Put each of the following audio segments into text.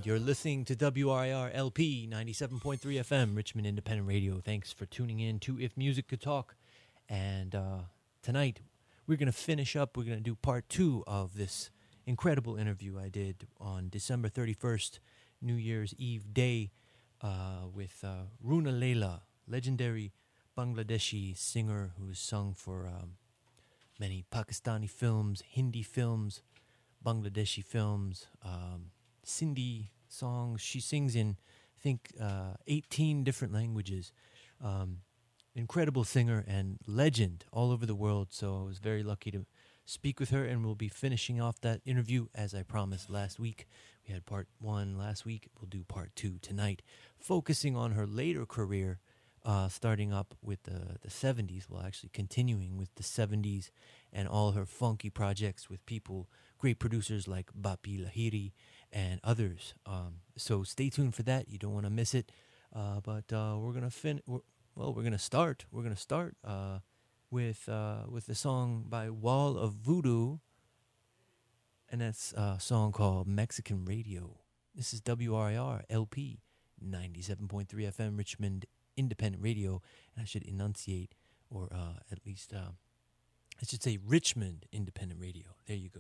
You're listening to WRIR LP 97.3 FM, Richmond Independent Radio. Thanks for tuning in to If Music Could Talk. And tonight, we're going to finish up. We're going to do part 2 of this incredible interview I did on December 31st, New Year's Eve day, with Runa Layla, legendary Bangladeshi singer who has sung for many Pakistani films, Hindi films, Bangladeshi films, Sindhi songs. She sings in, I think, 18 different languages. Incredible singer and legend all over the world. So I was very lucky to speak with her, and we'll be finishing off that interview as I promised last week. We had part 1 last week. We'll do part 2 tonight, focusing on her later career, starting up with the 70s. Well, actually continuing with the 70s and all her funky projects with people, great producers like Bapi Lahiri and others. So stay tuned for that. You don't want to miss it. But we're gonna start. We're gonna start with the song by Wall of Voodoo, and that's a song called Mexican Radio. This is WRIR LP 97.3 FM Richmond Independent Radio, and I should enunciate, or at least I should say Richmond Independent Radio. There you go.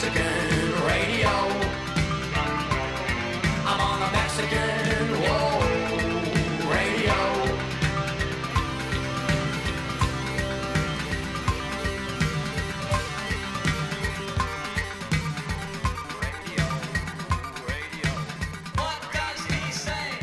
Mexican radio. I'm on the Mexican radio. What does he say?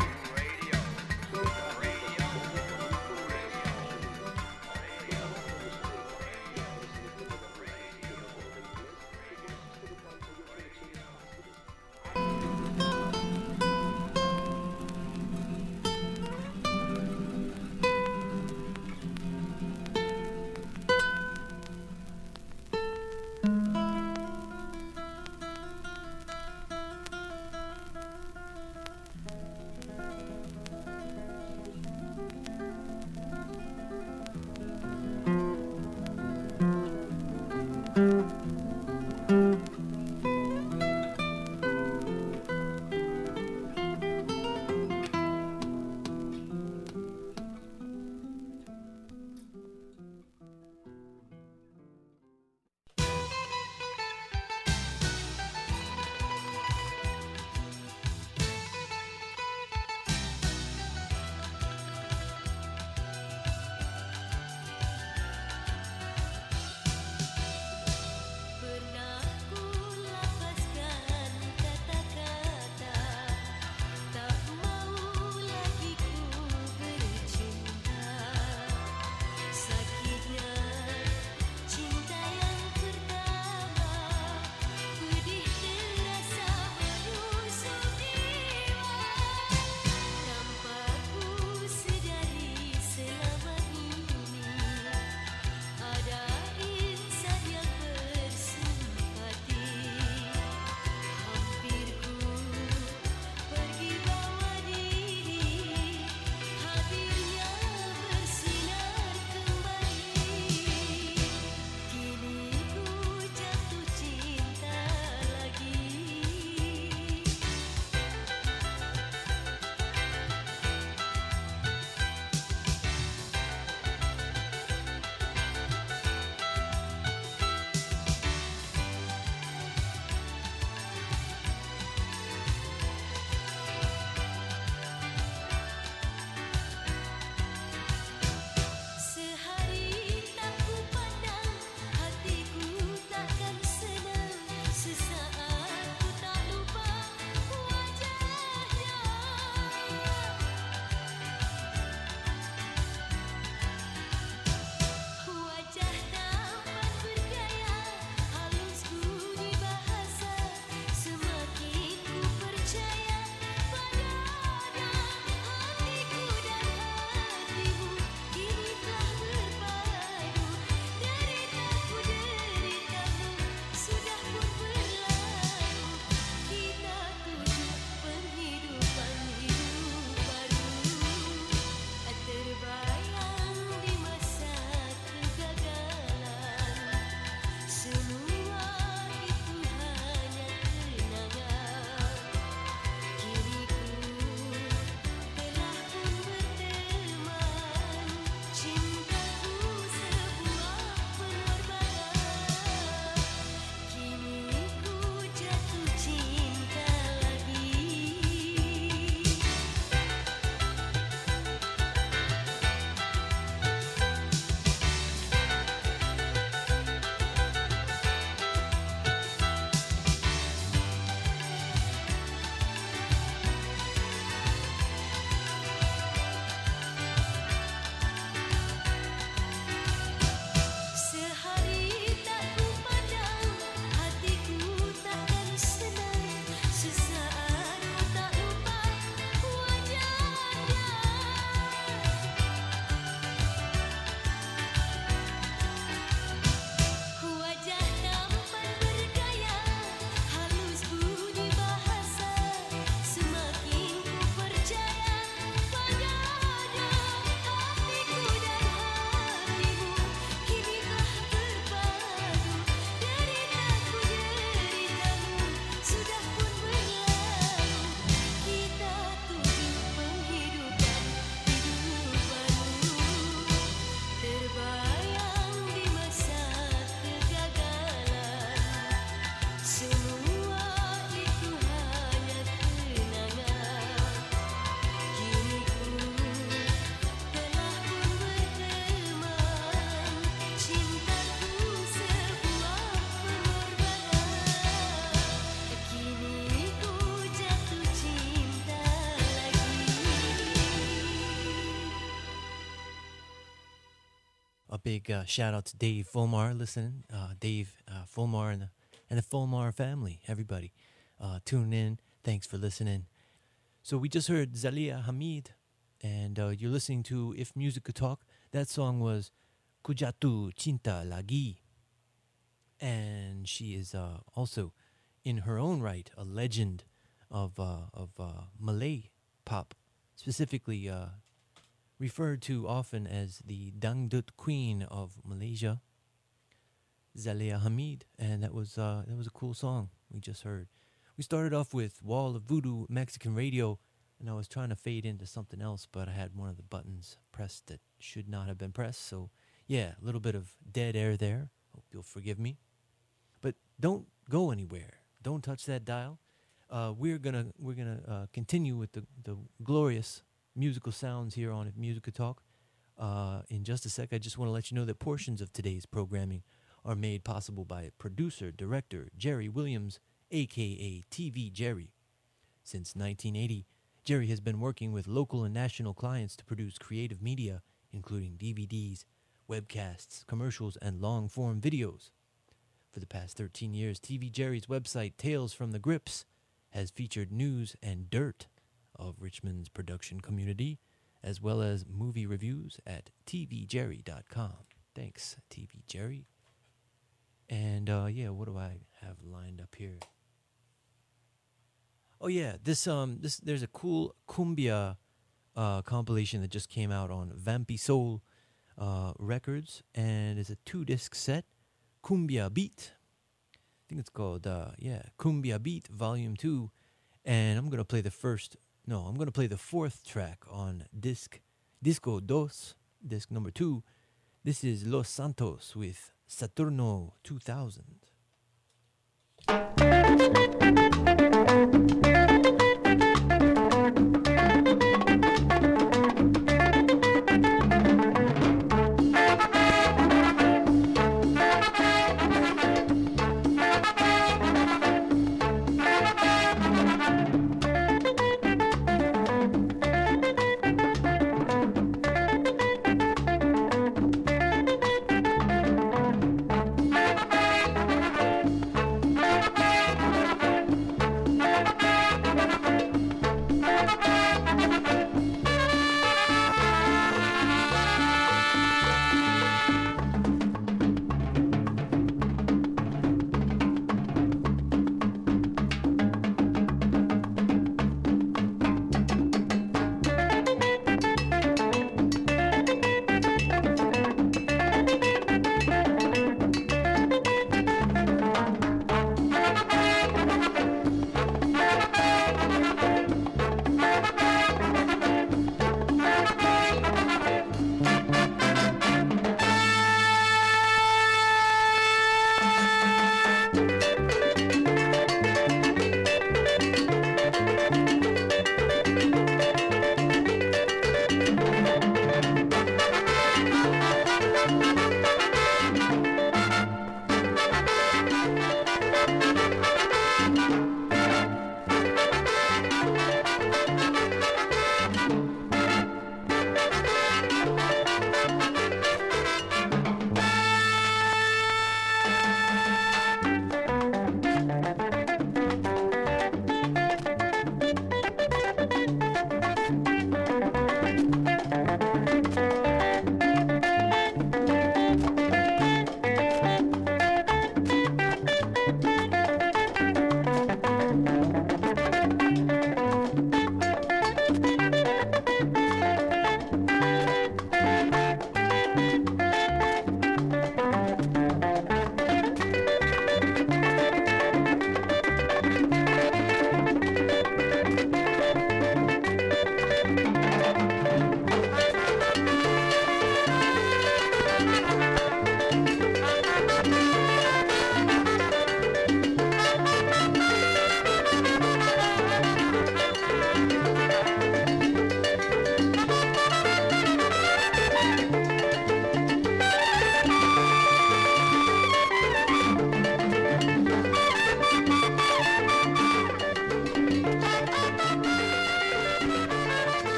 big shout out to Dave Fulmar listening. Dave Fulmar and the Fulmar family, everybody. Tune in. Thanks for listening. So we just heard Zalia Hamid, and you're listening to If Music Could Talk. That song was Kujatu Cinta Lagi. And she is also, in her own right, a legend of Malay pop, specifically referred to often as the Dangdut Queen of Malaysia, Zalia Hamid, and that was a cool song we just heard. We started off with Wall of Voodoo Mexican Radio, and I was trying to fade into something else, but I had one of the buttons pressed that should not have been pressed. So yeah, a little bit of dead air there. Hope you'll forgive me. But don't go anywhere. Don't touch that dial. We're gonna continue with the glorious musical sounds here on If Music Could Talk. In just a sec, I just want to let you know that portions of today's programming are made possible by producer, director Jerry Williams, a.k.a. TV Jerry. Since 1980, Jerry has been working with local and national clients to produce creative media, including DVDs, webcasts, commercials, and long-form videos. For the past 13 years, TV Jerry's website, Tales from the Grips, has featured news and dirt of Richmond's production community, as well as movie reviews at tvjerry.com. Thanks, TV Jerry. And what do I have lined up here? Oh yeah, this there's a cool cumbia compilation that just came out on Vampy Soul Records, and it's a 2-disc set, Cumbia Beat. I think it's called Cumbia Beat Volume 2, and I'm gonna play the 4th track on Disco Dos, disc number 2. This is Los Santos with Saturno 2000.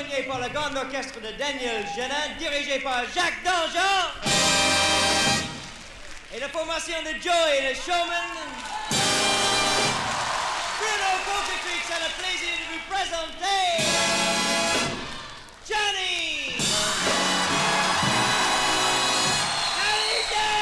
accompagné par le grand orchestre de Daniel Genin, dirigé par Jacques Dangean. Et la formation de Joey le Showman. Bruno Cocatrix a le plaisir de vous présenter Johnny Hallyday.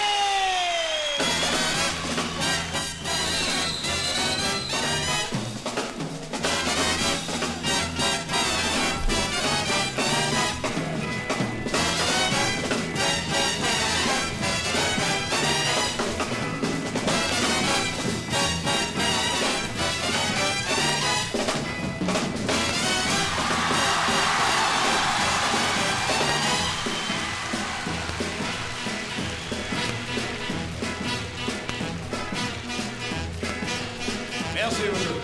Merci beaucoup.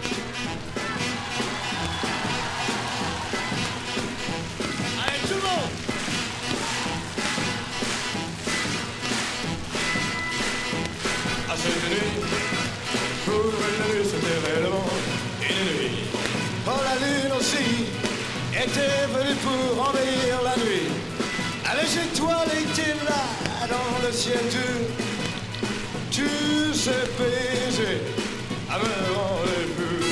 Allez, tout le monde! À cette nuit, pour une nuit, c'était réellement une nuit. Oh, la lune aussi était venue pour envahir la nuit. Ah, les étoiles étaient là dans le ciel tu sais baiser à me rendez-vous.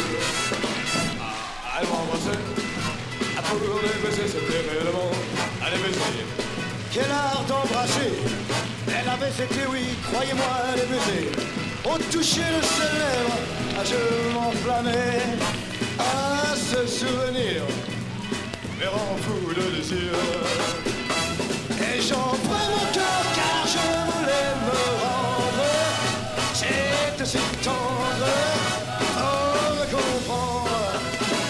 Ah, elle m'embrassait, à pour les baiser, c'était réellement à les baiser. Quel art d'embrasser, elle avait été, oui, croyez-moi, les baiser. Au toucher de ses lèvres, ah, je m'enflammais. Ah, ce souvenir me rend fou de désir. Et j'envoie mon cœur car je voulais me rendre. C'était si tendre, oh, me comprendre.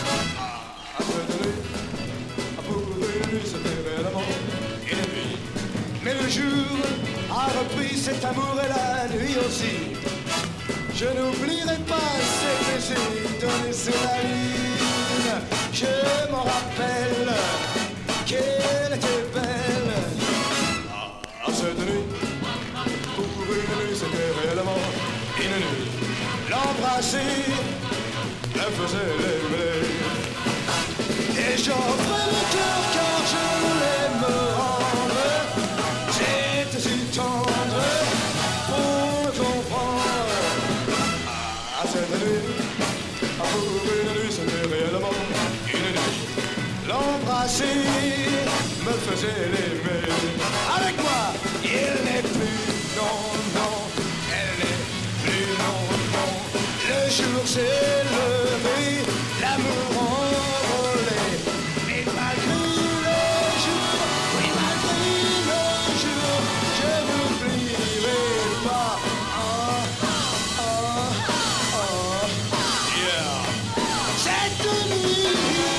À cette nuit, pour une nuit, c'était réellement une nuit. Mais le jour a repris cet amour et la nuit aussi. Je n'oublierai pas ces baisers donnés sous la lune. Je m'en rappelle qu'elle était belle. À cette nuit, pour une nuit, c'était réellement une nuit. L'embrasser me faisait l'aimer. Et j'offrais mon cœur car je voulais me rendre. C'était si tendre pour me comprendre. À cette nuit, pour une nuit, c'était réellement une nuit. L'embrasser me faisait l'aimer. Avec moi, il n'est plus, non, non, elle n'est plus, non, non. Le jour s'est levé, l'amour envolé. Mais malgré le jour, oui, malgré le jour, je n'oublierai pas. Oh, oh, oh, yeah. Cette nuit.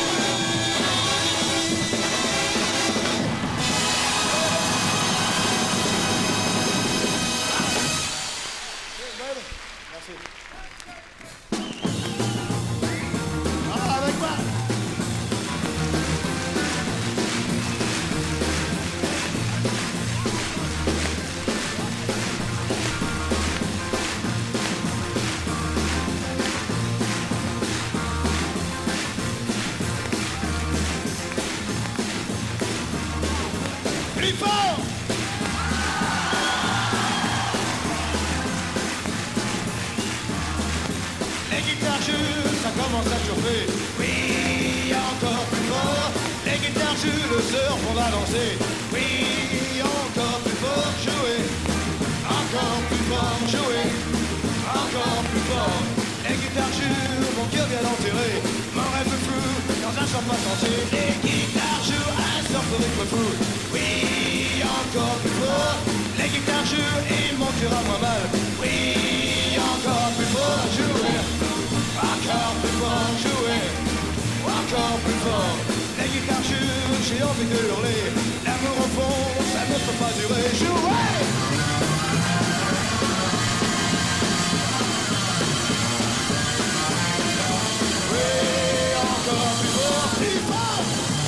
Avec moi. Plus fort. Les guitares jouent, ça commence à chauffer. Oui, encore plus fort. Les guitares jouent, le surf, on va danser. Oui, encore plus fort, jouer. Encore plus fort, jouer. Encore plus fort. Les guitares jouent, mon cœur vient d'enterrer. Mon rêve fou, dans un champ pas sensé. Les guitares jouent, un surf de rythme fou. Oui, encore plus fort. Les guitares jouent, et mon cœur a moins mal. Oui, encore plus fort, jouer. Encore plus fort, jouer. Encore plus fort. Les guitares jouent, j'ai envie de hurler. L'amour au fond, ça ne peut pas durer. Jouer. Oui, encore plus fort, plus fort.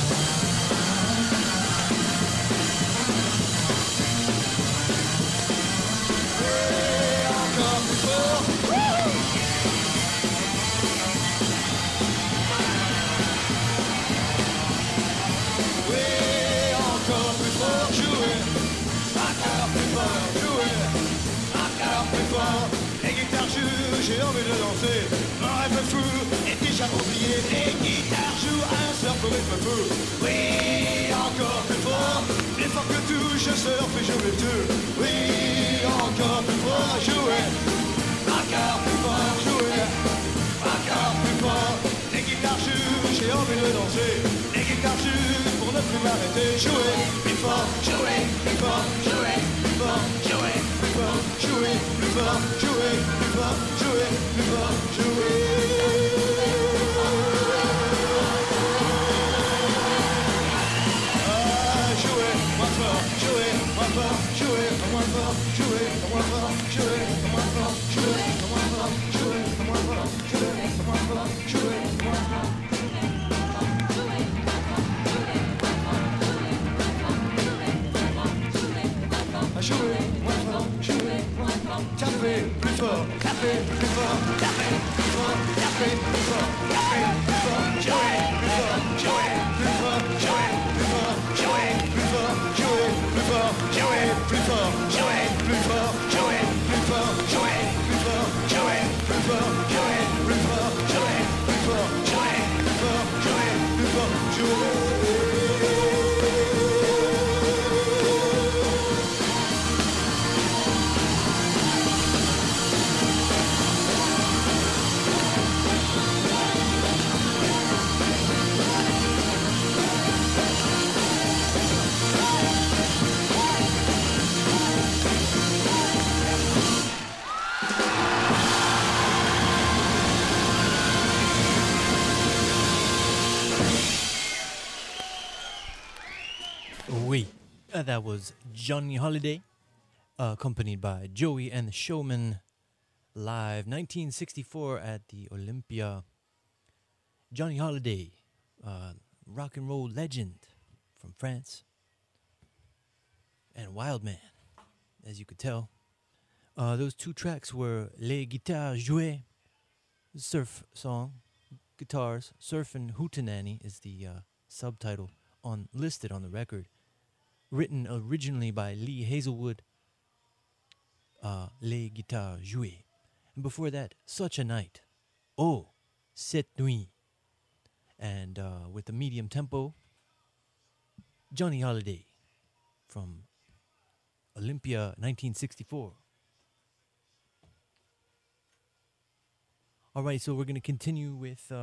Oui, encore plus fort. Wouhou. danser. Un rêve fou est déjà oublié. Les guitares jouent un surf au rythme fou. Oui, encore plus fort que tout, je surfe et je vais tout. Oui, encore plus fort, jouer. Encore plus fort, jouer. Encore plus fort. Les guitares jouent, j'ai envie de danser. Les guitares jouent pour ne plus m'arrêter. Jouer, plus fort, jouer, plus fort, jouer, plus fort, jouer, plus fort, jouer, plus fort, jouer, plus fort, jouer, plus fort, jouer. Tapez plus fort, tapez plus fort, tapez plus fort, tapez plus fort, tapez plus fort, jouez plus fort, jouez plus fort, jouez plus fort, jouez plus fort, jouez plus fort, jouez plus fort, jouez plus fort, jouez plus fort, jouez plus fort, jouez plus fort, jouez plus fort, jouez plus fort, jouez plus fort, jouez plus fort, jouez. That was Johnny Holiday, accompanied by Joey and the Showmen, live 1964 at the Olympia. Johnny Holiday, rock and roll legend from France, and wild man, as you could tell. Those two tracks were Les Guitares Jouées, surf song, guitars, surf and hootenanny is the subtitle listed on the record. Written originally by Lee Hazelwood, Les Guitares Jouées. And before that, Such a Night, Oh, Cette Nuit. And with the medium tempo, Johnny Holiday from Olympia 1964. All right, so we're going to continue with...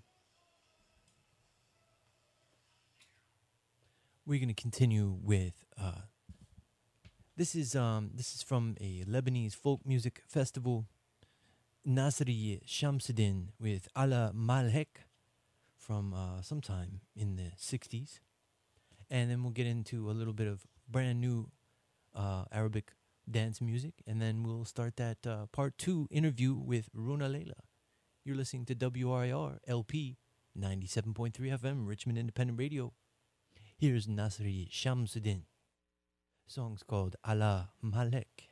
We're going to continue with this is from a Lebanese folk music festival, Nasri Shamsuddin with Ala Malhek from sometime in the 60s. And then we'll get into a little bit of brand new Arabic dance music, and then we'll start that part 2 interview with Runa Leila. You're listening to WRIR LP 97.3 FM, Richmond Independent Radio. Here's Nasri Shamsuddin. Song's called Ala Malek.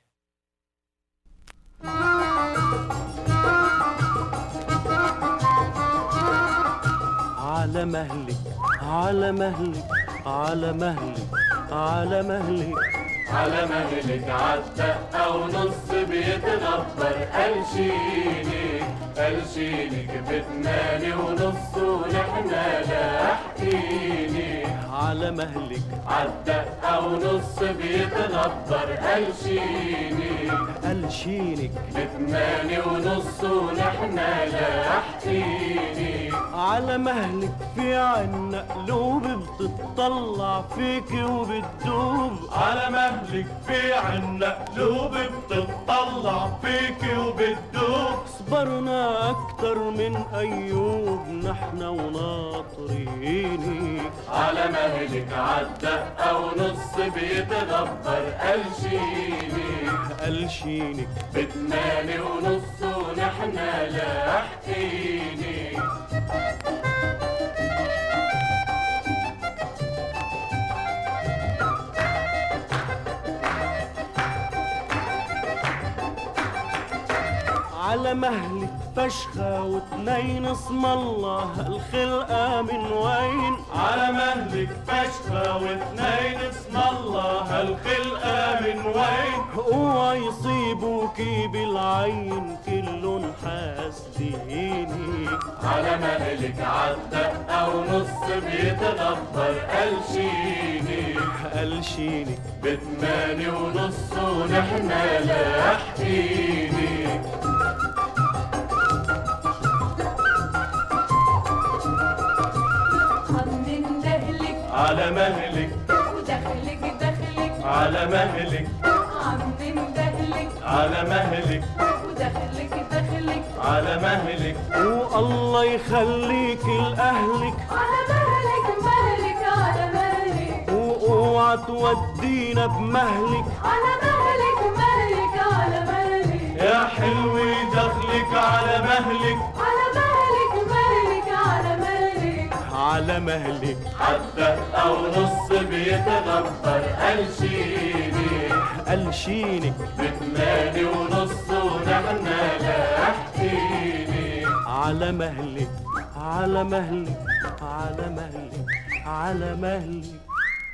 على مهلك على مهلك على مهلك على مهلك على مهلك عالدقة ونص بيتغبر قلشينك بثمانية ونص ونحنا لاحقيني على مهلك عالدقة ونص بيتغبر قلشينك بثمانية ونص ونحنا لاحقيني على مهلك في عنا قلوب بتطلع فيك وبتدوب على مهلك في عنا قلوب بتطلع فيك وبتدوب صبرنا أكتر من أيوب نحنا وناطريني على مهلك عالدقة ونص بيتغبر قلشينك بثمانية ونص ونحنا لاحقيني على مهلك فشخة واتنين اسم الله الخلقة من وين؟ على مهلك فشخة واتنين اسم الله الخلقة من وين؟ اوعى يصيبوكي بالعين كلن حاسديني. على مهلك عالدقة ونص بيتغبر قلشيني بتماني ونص ونحنا لاحقيني. عم ندهلك على مهلك ودخلك على مهلك عم ندهلك على مهلك ودخلك على مهلك والله يخليك لأهلك على مهلك على مهلك واوعى تودينا بمهلك على مهلك على مهلك يا حلوي دخلك على مهلك على مهلك عالدقة ونص بيتغبر قلشيني بتماني ونص ونحنا لاحقيني. على مهلك على مهلك على مهلك على مهلك.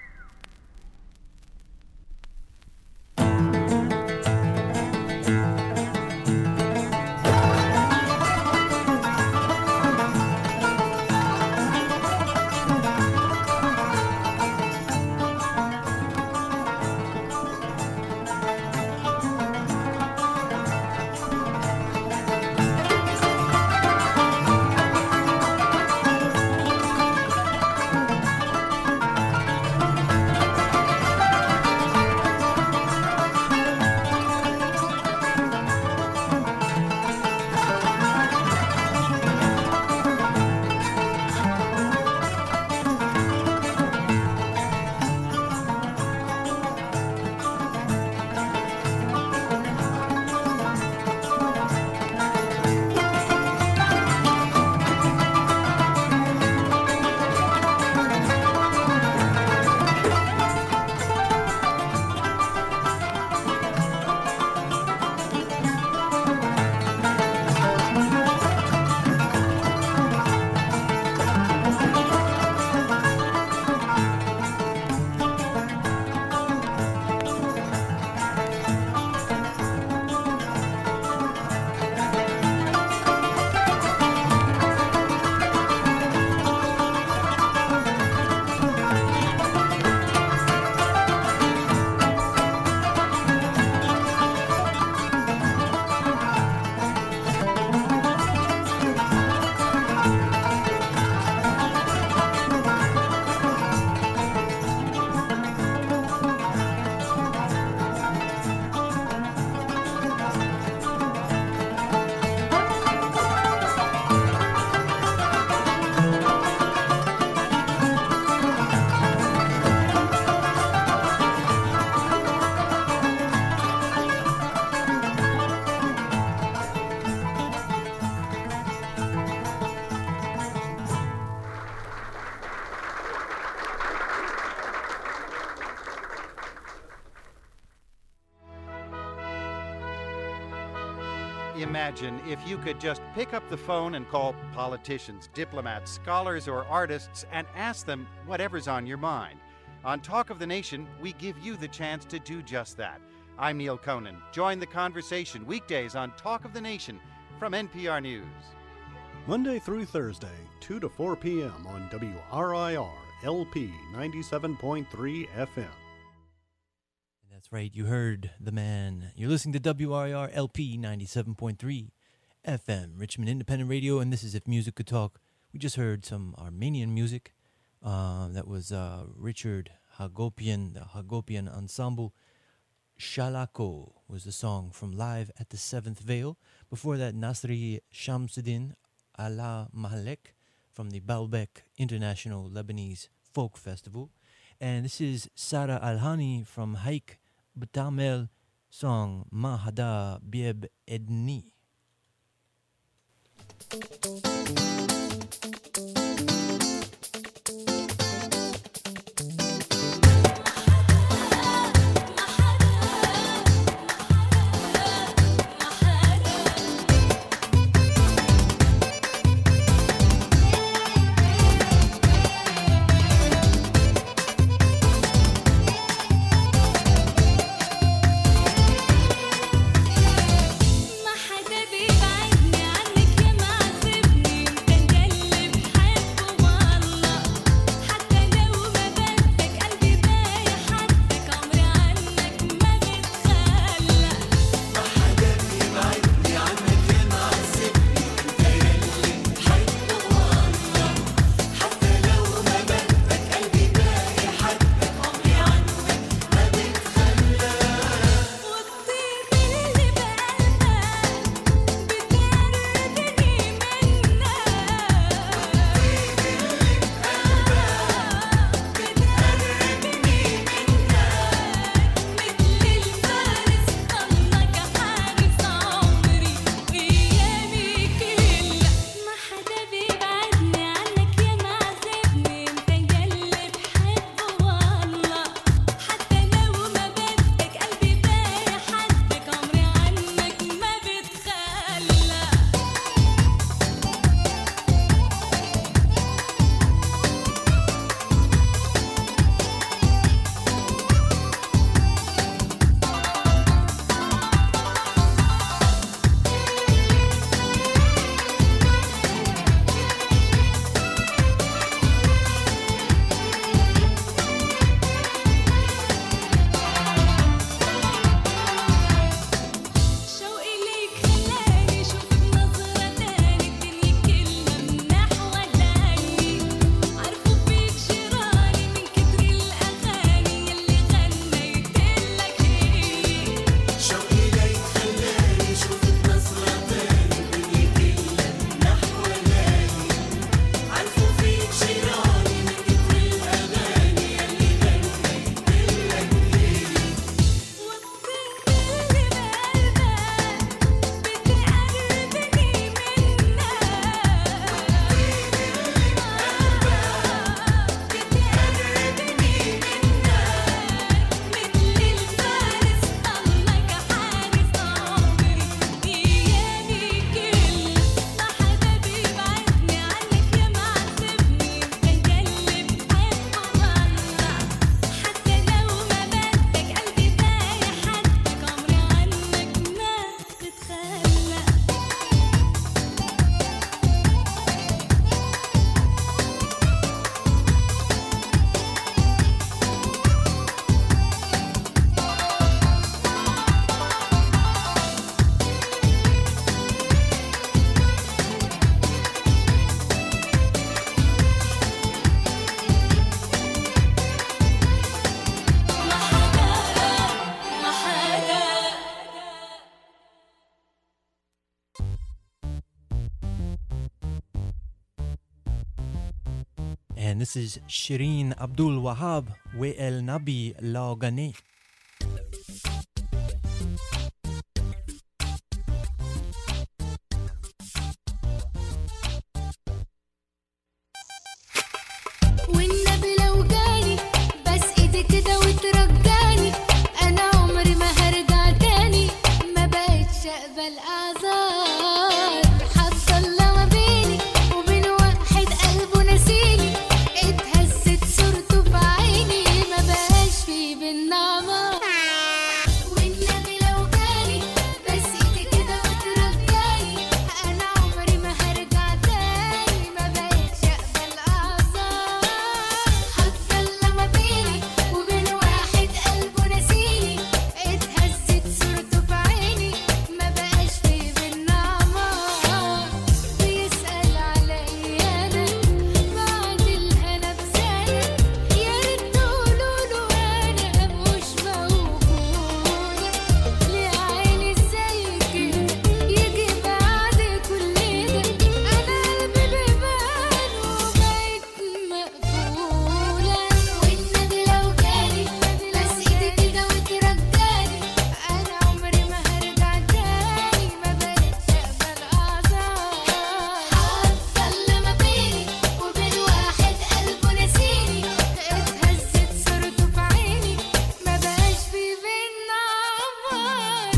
Imagine if you could just pick up the phone and call politicians, diplomats, scholars, or artists and ask them whatever's on your mind. On Talk of the Nation, we give you the chance to do just that. I'm Neil Conan. Join the conversation weekdays on Talk of the Nation from NPR News. Monday through Thursday, 2 to 4 p.m. on WRIR LP 97.3 FM. That's right, you heard the man. You're listening to WRIR LP 97.3 FM, Richmond Independent Radio, and this is If Music Could Talk. We just heard some Armenian music. That was Richard Hagopian, the Hagopian Ensemble. Shalako was the song from Live at the Seventh Veil. Before that, Nasri Shamsuddin Ala Mahalek from the Baalbek International Lebanese Folk Festival. And this is Sara Alhani from Haik Batamel song Mahada Bieb Edni. And this is Shireen Abdul Wahab We El Nabi La Gane. والنبي لو جاني بس ايدي كده وترجاني انا عمري ما هرجع تاني ما بقتش اقبل اعذار حاطه الله ما بيني وبين واحد قلبه نسيني اتهزت صورته في عيني ما بقاش في بينا عمار والنبي لو جاني بس ايدي كده وترجاني انا عمري ما هرجع تاني ما بقتش اقبل اعذار حاطه الله ما بيني وبين واحد قلبه نسيني اتهزت صورته في عيني ما بقاش في بينا عمار بيسأل عليا انا بعد الهنا بسنة يا ريت تقولوله انا مش موجودة ليه عيني ازاي كده يجي بعد كل ده انا قلبي بيبان وبقيت مقفولة والنبي لو جاني بس ايدي كده وترجاني انا عمري ما هرجع تاني ما بقتش اقبل اعذار حاطه الله ما بيني وبين واحد قلبه نسيني اتهزت صورته في عيني ما بقاش في بينا عمار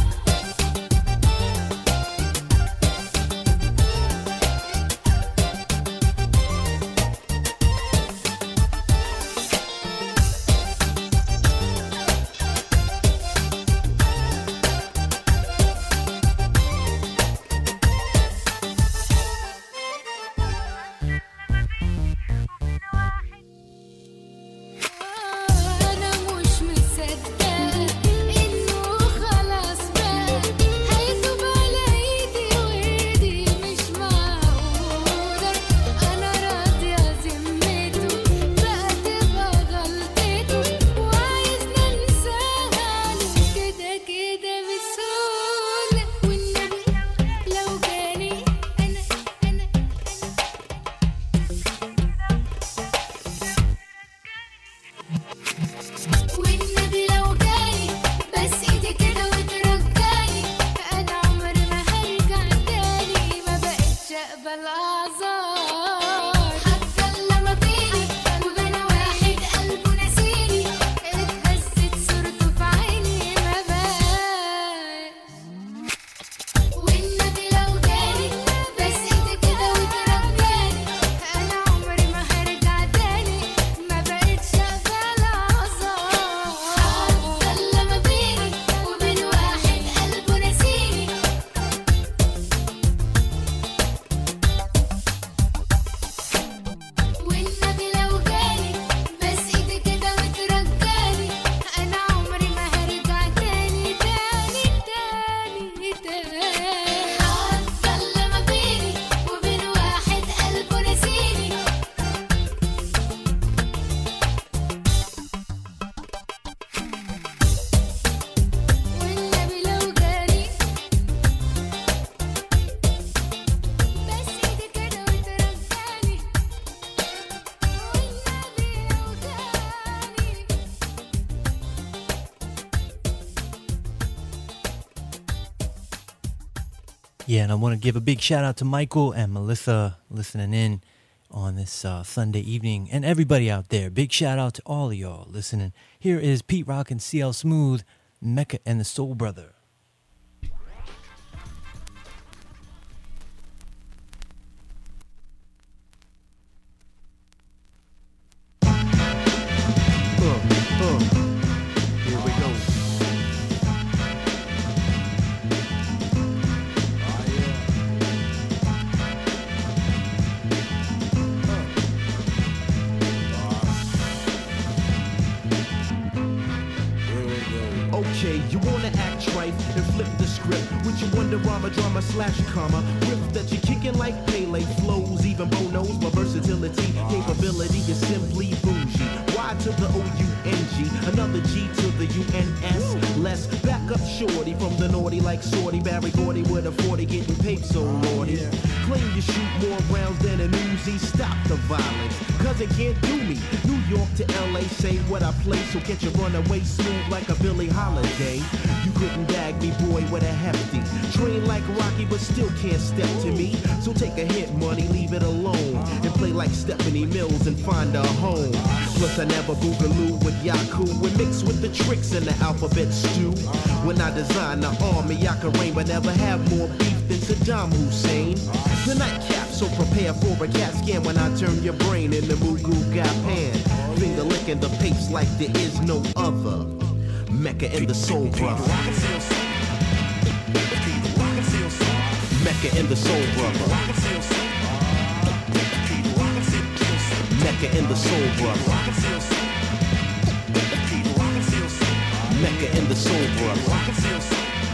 أنا مش مصدقة إنه خلاص بقى هيتوب على إيدي وإيدي مش معقولة أنا راضية ذمته بقى تبقى غلطته وعايزنا ننساها له كده كده بسهولة والنبي لو جاني أنا والنبي لو جاني بس ايدي كده وترجاني انا عمري ما هرجع تاني ما بقتش اقبل اعذار حتى لما بيني وبين واحد قلبه نسيني اتهزت صورته في عيني ما بقاش والنبي لو جاني بس ايدي كده وترجاني انا عمري ما هرجع تاني ما بقتش اقبل اعذار حتى لما بيني وبين واحد قلبه نسيني والنبي لو جاني بس ايدي كده وترجاني انا عمري ما هرجع تاني تاني تاني تاني حاطه لما بيني وبين واحد قلبه نسيني والنبي لو جاني بس ايدي كده وترجاني والنبي لو جاني Yeah, and I want to give a big shout out to Michael and Melissa listening in on this Sunday evening, and everybody out there. Big shout out to all of y'all listening. Here is Pete Rock and CL Smooth, Mecca and the Soul Brother. Here we go. Okay, you wanna act trite and flip the script with your Wonderama drama slash comma riff that you're kicking like Pele flows, even Bo knows my versatility, capability is simply bougie. Y to the O-U-N-G, another G to the U-N-S. Less back up shorty from the naughty like Sorty, Barry Gordy with a 40 getting paid so lordy. Claim you shoot more rounds than an Uzi, stop the violence. Cause it can't do me. New York to LA, say what I play, so get your runaway smooth like a Billie Holiday. You couldn't bag me, boy, with a hefty. Train like Rocky, but still can't step to me. So take a hit, money, leave it alone. And play like Stephanie Mills and find a home. Plus I never boogaloo with Yaku. And mix with the tricks in the alphabet stew. When I design the army, I can reign, but never have more beef than Saddam Hussein. The nightcap, so prepare for a cat scan when I turn your brain in the Mugu pan. Finger licking the papes like there is no other. Mecca in the soul brother. Mecca in the soul brother. Mecca in the soul brother. Mecca in the soul brother.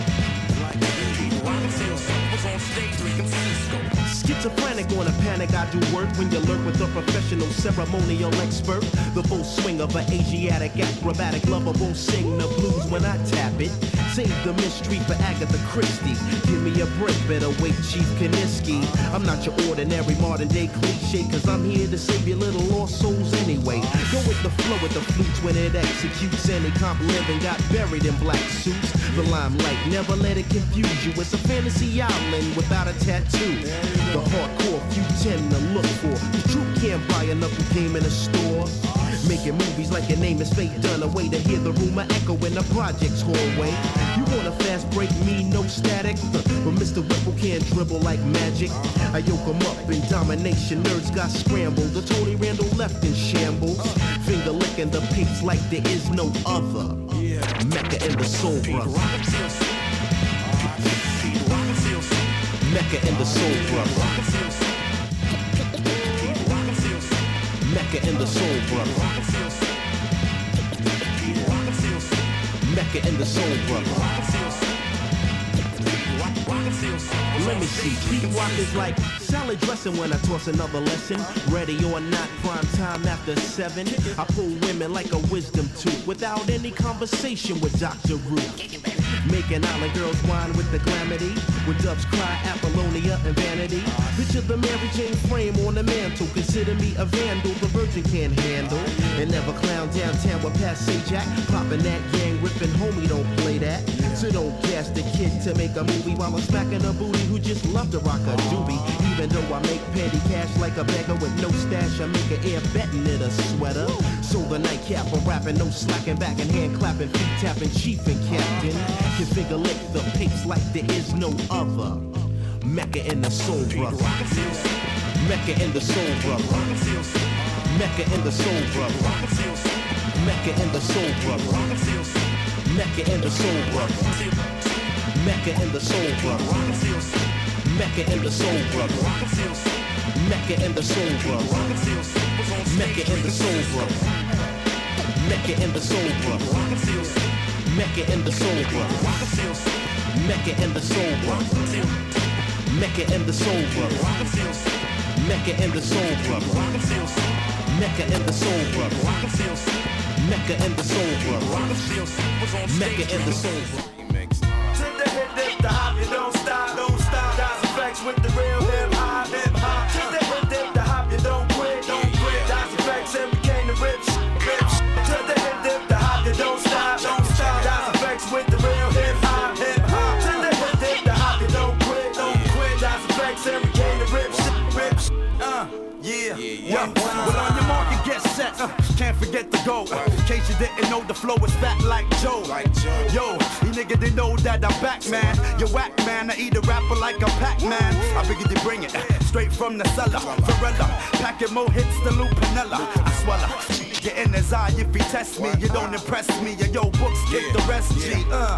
Schizophrenic on a panic, I do work when you lurk with a professional ceremonial expert. The full swing of an Asiatic acrobatic lover won't sing the blues when I tap it. Save the mystery for Agatha Christie. Give me a break, better wait, Chief Kaniski. I'm not your ordinary modern day cliche, cause I'm here to save your little lost souls anyway. Go with the flow with the flutes when it executes. Any comp living got buried in black suits. The limelight, never let it confuse you. It's a fantasy island without a tattoo. The hardcore few tend to look for. The truth can't buy enough game in a store. Making movies like your name is Faye Dunaway to hear the rumor echo in the project's hallway. You want a fast break, me no static, but Mr. Whipple can't dribble like magic. I yoke him up in domination, nerds got scrambled. The Tony Randall left in shambles. Finger licking the peaks like there is no other. Mecca in the soul brother. Mecca in the soul brother. Mecca in the soul brother. Mecca in the soul brother. Let me see, Pete Rock is like salad dressing when I toss another lesson. Ready or not, prime time after 7. I pull women like a wisdom tooth without any conversation with Dr. Ruth. Making island girls whine with the glamity. When doves cry, Apollonia and vanity. Picture the Mary Jane frame on the mantle. Consider me a vandal the virgin can't handle. And never clown downtown with Pat Sajak. Popping that gang, ripping homie, don't play that. So don't gas the kid to make a movie while I'm smacking a booty who just love to rock a doobie. Even though I make petty cash like a beggar with no stash, I make an air betting it a sweater. So the nightcap, I'm rapping, no slacking back and hand clapping, feet tapping, chief and captain. Can figure lick the papes like there is no other. Mecca in the soul brother. Mecca in the soul brother. Mecca in the soul brother. Mecca in the soul brother. Mecca in the soul brother. Mecca in the soul brother. Mecca in the soul brother. Mecca in the soul brother. Mecca in the soul brother. Mecca in the soul brother. Mecca in the soul brother. Mecca in the soul brother. Mecca in the soul brother. Mecca in the soul brother. Mecca in the soul brother. Mecca in the soul brother. Mecca in the soul brother. To the hip, dip, the hop, you don't stop, don't stop. Dice effects with the real hip hop, hip hop. To the hip, dip, the hop, you don't quit, don't quit. Dice effects and we came to rip, rip. To the hip, dip, the hop, you don't stop, don't stop. Dice effects with the real hip hop, hip hop. To the hip, dip, the hop, you don't quit, don't quit. Dice effects and we came to rip, rip. Yeah. Well, on your mark, you get set. Can't forget the goal. In case you didn't know, the flow is fat like Joe. Yo, you nigga didn't know that I'm back, man. You whack, man. I eat a rapper like a Pac-Man. I figured you bring it straight from the cellar. Varela, packing more hits than Lou Pinella. I swallow. Get in his eye if he test me. You don't impress me. Yo, books kick the rest. G.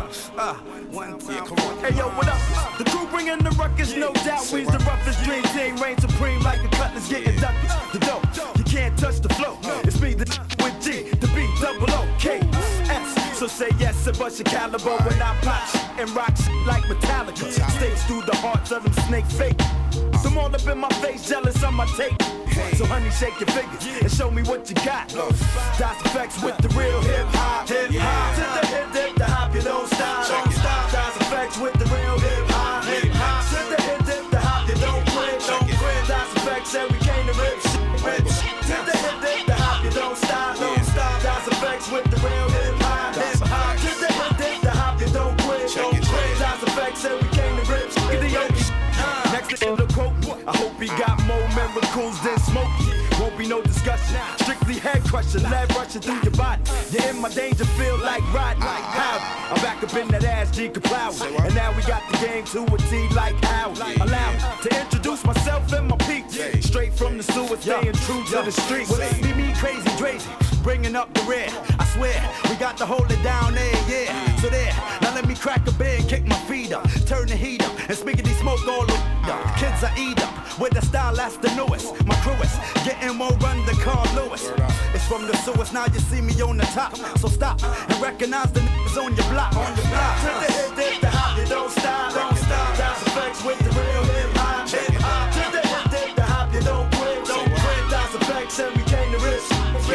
One time. Hey, yo, what up? The crew bringing the ruckus, no doubt. We's the roughest dream team, reign supreme like a cutlass getting ducked. The dope, you can't touch the flow. It's me, the with G, the B, double O, K, S. So say yes to bust your caliber when I pop shit and rock shit like Metallica. Stays through the hearts of them snake fake. Some all up in my face, jealous on my tape. So honey, shake your fingers and show me what you got. Dice effects with the real hip hop, hip hop. To the hip dip, the hop, you don't stop, don't stop. Dice effects with the real hip hop, hip hop. To the hip dip, the hop, you don't quit, don't quit. Dice effects and we came to rip shit, rip shit. To the no discussion. Strictly head crushing, lead rushing through your body. You're in my danger field like riding. Howdy, I'm back up in that ass, G Kapow. And now we got the game to a T like Howdy. Allow me to introduce myself and my peeps. Straight from the sewer, staying true to the streets. See me crazy, crazy, bringing up the rear. I swear, we got to hold it down there, yeah. So there, now let me crack a beer and kick my feet up. Turn the heat up and spiggity smoke all over. Kids I eat up with the style that's the newest. My crew is getting more run than Carl Lewis. It's from the sewers, now you see me on the top. So stop and recognize the niggas on your block. To the hip, dip, the hop, you don't stop. Don't stop. That's effects with the real hip hop. To the hip, dip, the hop, you don't quit. Don't quit. That's effects and we came to rich.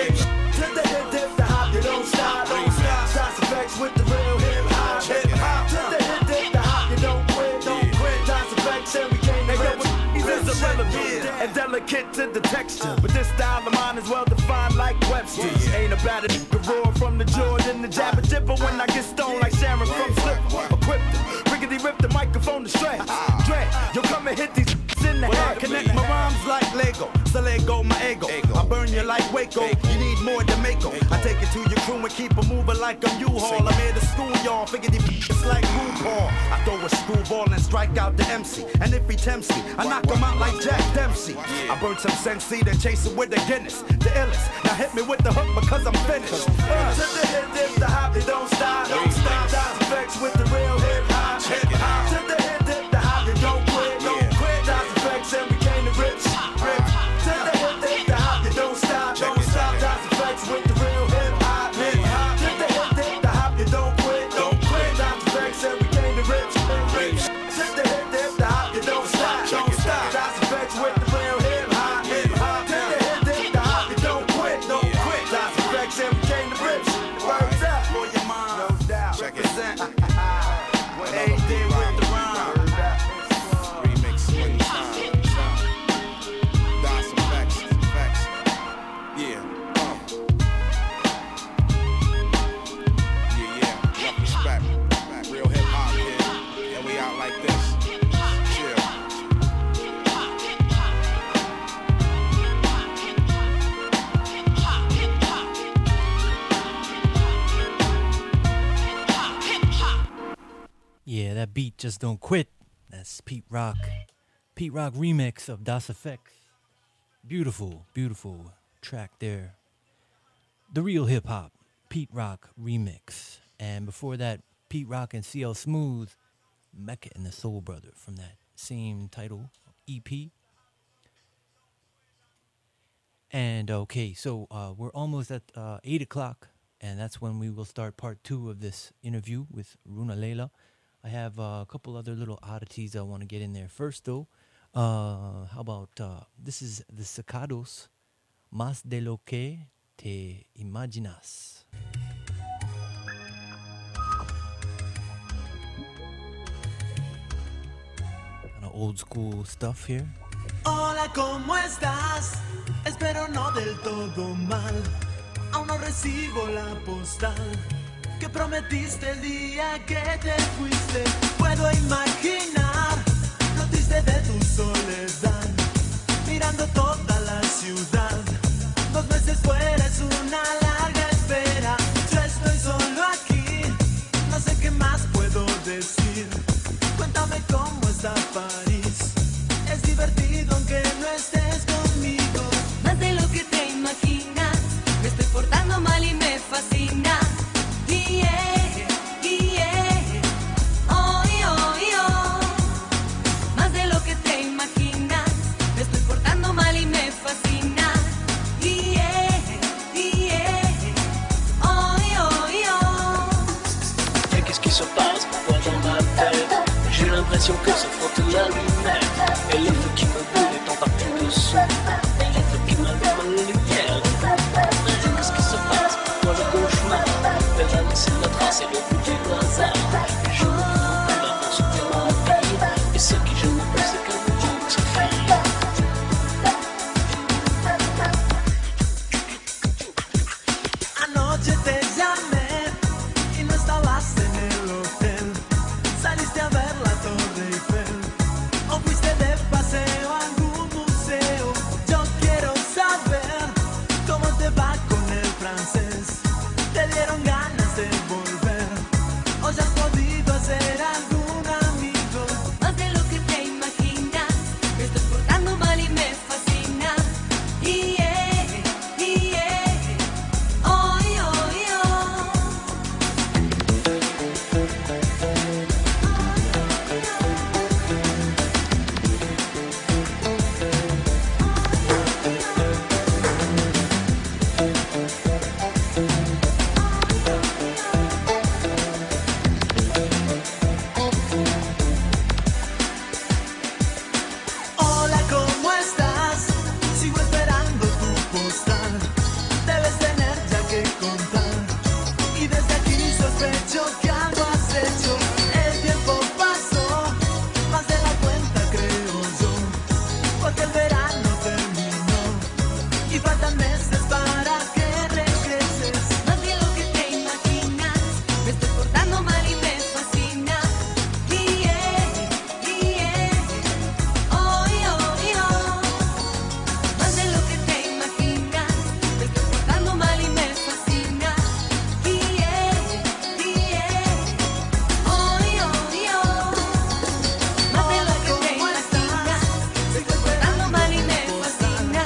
To the hip, dip, the hop, you don't stop. Don't stop. That's effects with the real hip hop. To the hip, dip, the hop, you don't quit. Don't quit. That's effects and we came to rich. Is irrelevant and delicate to the texture, but this style of mine is well defined like Webster's. Ain't about a nigga roar from the Jordan, the jabber dipper when I get stoned like Sharon from Slipper. Equipped them, riggedy rip the microphone to stretch. Dread, you'll come and hit these in the head. Connect my rhymes like Lego, so let go my ego. I burn you like Waco, you need more than Mako. I take it to your crew and keep it moving like I'm U-Haul. I'm here to school y'all, figure these it's like RuPaul. I throw a screwball and strike out the MC, and if he tempts me, I knock him out like Jack Dempsey. I burn some Sensi, then chase it with the Guinness, the illest. Now hit me with the hook because I'm finished. To the hip, dip, the hop, you don't stop. Don't stop. That's effects with the real hip hop. To the hip, dip, the hop, you don't quit. Don't quit. That's effects and we came to rich. To the hip, dip, the hop, you don't stop. Don't stop. That's effects with the real hip hop. To the hip, dip, the hop, you don't quit. Don't quit. That's effects and we came to rich. To the hip, dip, the hop, you don't stop. Don't stop. That's effects with the real hip hop. To the hip, dip, the hop, you don't quit. Don't quit. That's effects and we came to rich. Words up, blow your mind. No doubt. Represent. Anything with the rhyme. Remix one time. That's some facts. Facts. Yeah. Yeah. Love respect. Real hip hop, yeah. And we out like this. Chill. Yeah, that beat just don't quit. That's Pete Rock. Pete Rock remix of Das Effects. Beautiful, beautiful track there. The Real Hip Hop, Pete Rock remix. And before that, Pete Rock and CL Smooth, Mecca and the Soul Brother from that same title EP. And okay, so we're almost at 8 o'clock, and that's when we will start part 2 of this interview with Runa Leila. I have a couple other little oddities I want to get in there first, though. How about this is the Sacados, Más de lo que te imaginas. Kind of old school stuff here. Hola, ¿cómo estás? Espero no del todo mal. Aún no recibo la postal que prometiste el día que te fuiste. Puedo imaginar lo triste de tu soledad, mirando toda la ciudad. 2 meses fuera es una larga espera. Yo estoy solo aquí, no sé qué más puedo decir. Cuéntame cómo está París. Es divertido aunque no estés conmigo. Más de lo que te imaginas, me estoy portando mal y me fascina. Más de lo que te imaginas, me estoy portando mal y me fascina. faltan meses para que regreses. Más de lo que te imaginas, me estoy portando mal y me fascina. Oh, más de lo que te imaginas, me estoy portando mal y me fascina. Más de lo que te imaginas, me estoy portando mal y me fascina.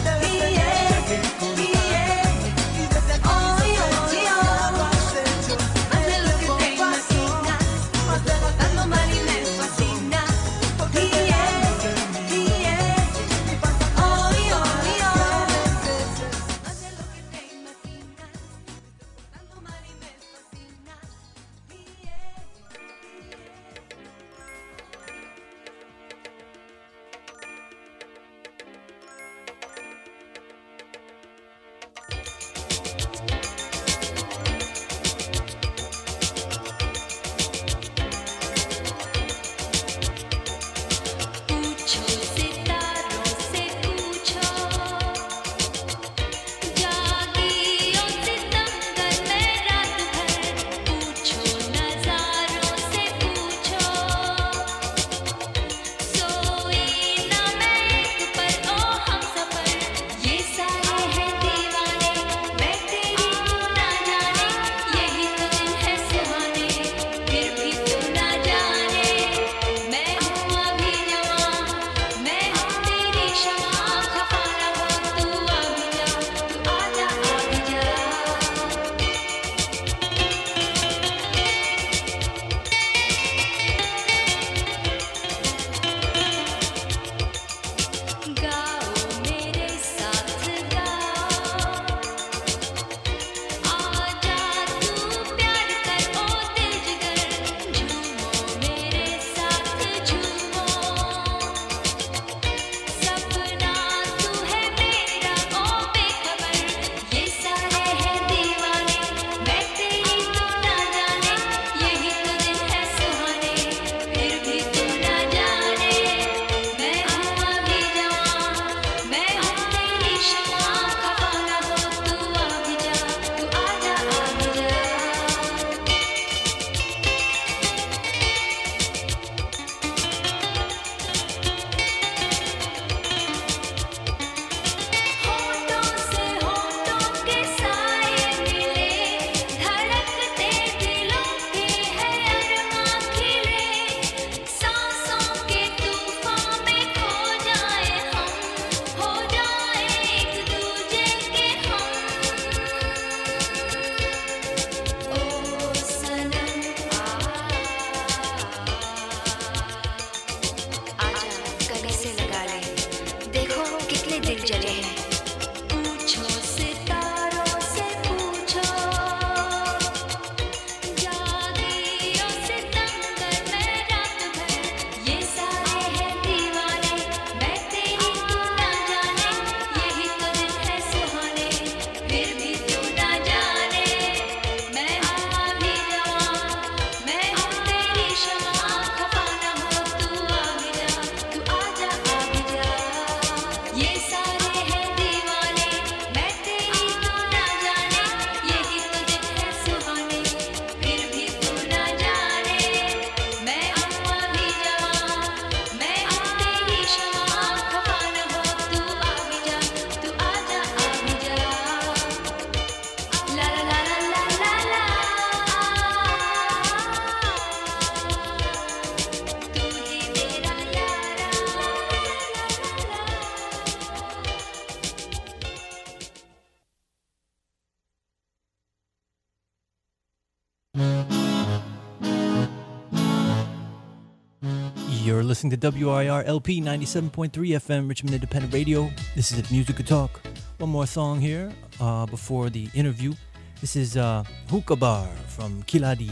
You're listening to WIR LP 97.3 FM, Richmond Independent Radio. This is If Music Could Talk. One more song here before the interview. This is Hookah Bar from Kiladi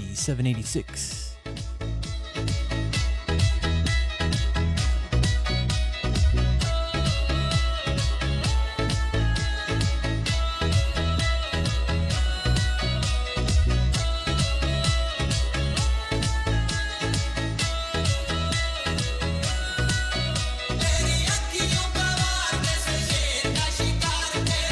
786. तेरी अखियों का वार से शेर का शिकार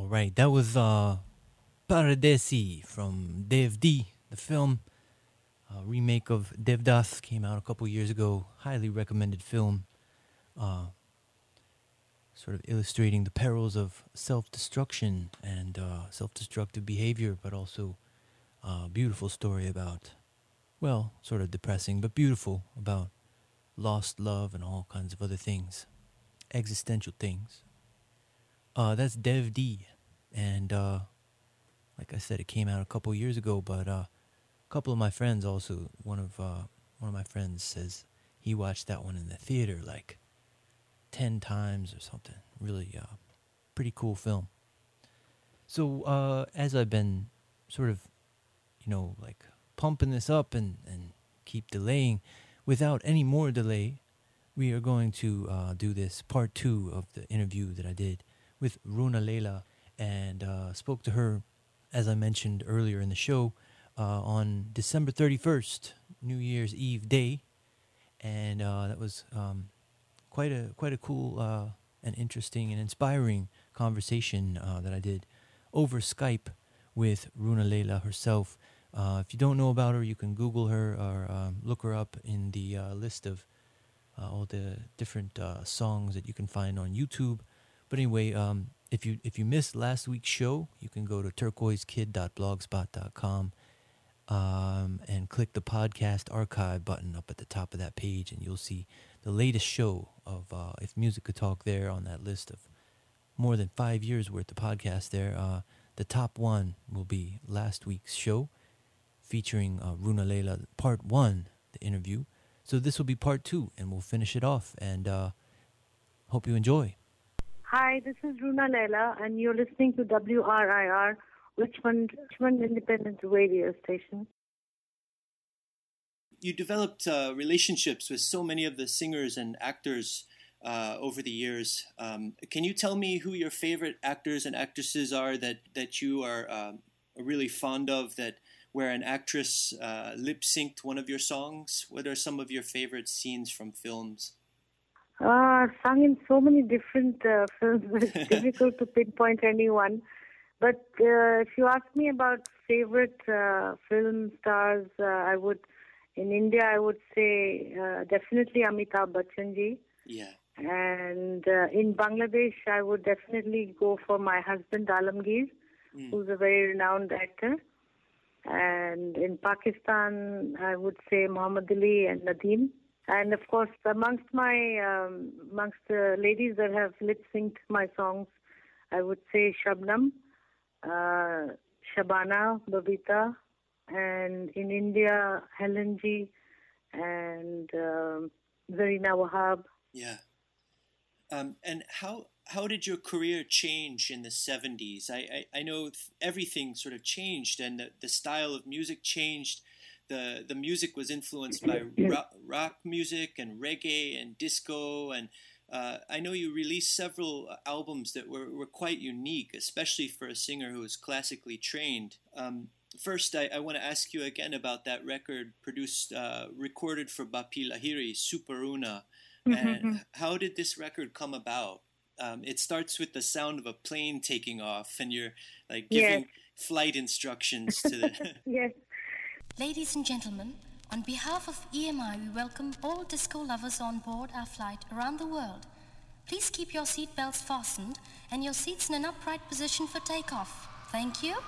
All right, that was Paradesi from Dev D, the film. Remake of Devdas came out a couple years ago. Highly recommended film. Sort of illustrating the perils of self-destruction and self-destructive behavior, but also a beautiful story about, well, sort of depressing, but beautiful, about lost love and all kinds of other things. Existential things. That's Dev D. And like I said, it came out a couple years ago, but a couple of my friends also, one of my friends says he watched that one in the theater like 10 times or something. Really pretty cool film. So as I've been sort of, like pumping this up and keep delaying, without any more delay, we are going to do this part 2 of the interview that I did with Runa Leila, and spoke to her, as I mentioned earlier in the show, on December 31st, New Year's Eve day, and that was quite a cool and interesting and inspiring conversation that I did over Skype with Runa Leila herself. If you don't know about her, you can Google her or look her up in the list of all the different songs that you can find on YouTube. But anyway, if you missed last week's show, you can go to turquoisekid.blogspot.com and click the podcast archive button up at the top of that page, and you'll see the latest show of If Music Could Talk there on that list of more than 5 years worth of podcasts there. The top one will be last week's show featuring Runa Leila, part 1, the interview. So this will be part 2, and we'll finish it off, and hope you enjoy. Hi, this is Runa Leila, and you're listening to WRIR, Richmond Independent Radio Station. You developed relationships with so many of the singers and actors over the years. Can you tell me who your favorite actors and actresses are that you are really fond of, where an actress lip-synced one of your songs? What are some of your favorite scenes from films? Sung in so many different films, but it's difficult to pinpoint anyone. But if you ask me about favorite film stars, in India, I would say definitely Amitabh Bachchan ji. Yeah. And in Bangladesh, I would definitely go for my husband Alamgir, who's a very renowned actor. And in Pakistan, I would say Muhammad Ali and Nadeem. And of course, amongst the ladies that have lip-synced my songs, I would say Shabnam, Shabana, Babita, and in India, Helen G, and Zarina Wahab. Yeah. And how did your career change in the 70s? I know everything sort of changed, and the style of music changed. The music was influenced by rock music and reggae and disco, and I know you released several albums that were quite unique, especially for a singer who is classically trained. First, I want to ask you again about that record recorded for Bapi Lahiri, Superuna. And how did this record come about? It starts with the sound of a plane taking off, and you're like giving flight instructions to the... Yes. Ladies and gentlemen, on behalf of EMI, we welcome all disco lovers on board our flight around the world. Please keep your seatbelts fastened and your seats in an upright position for takeoff. Thank you.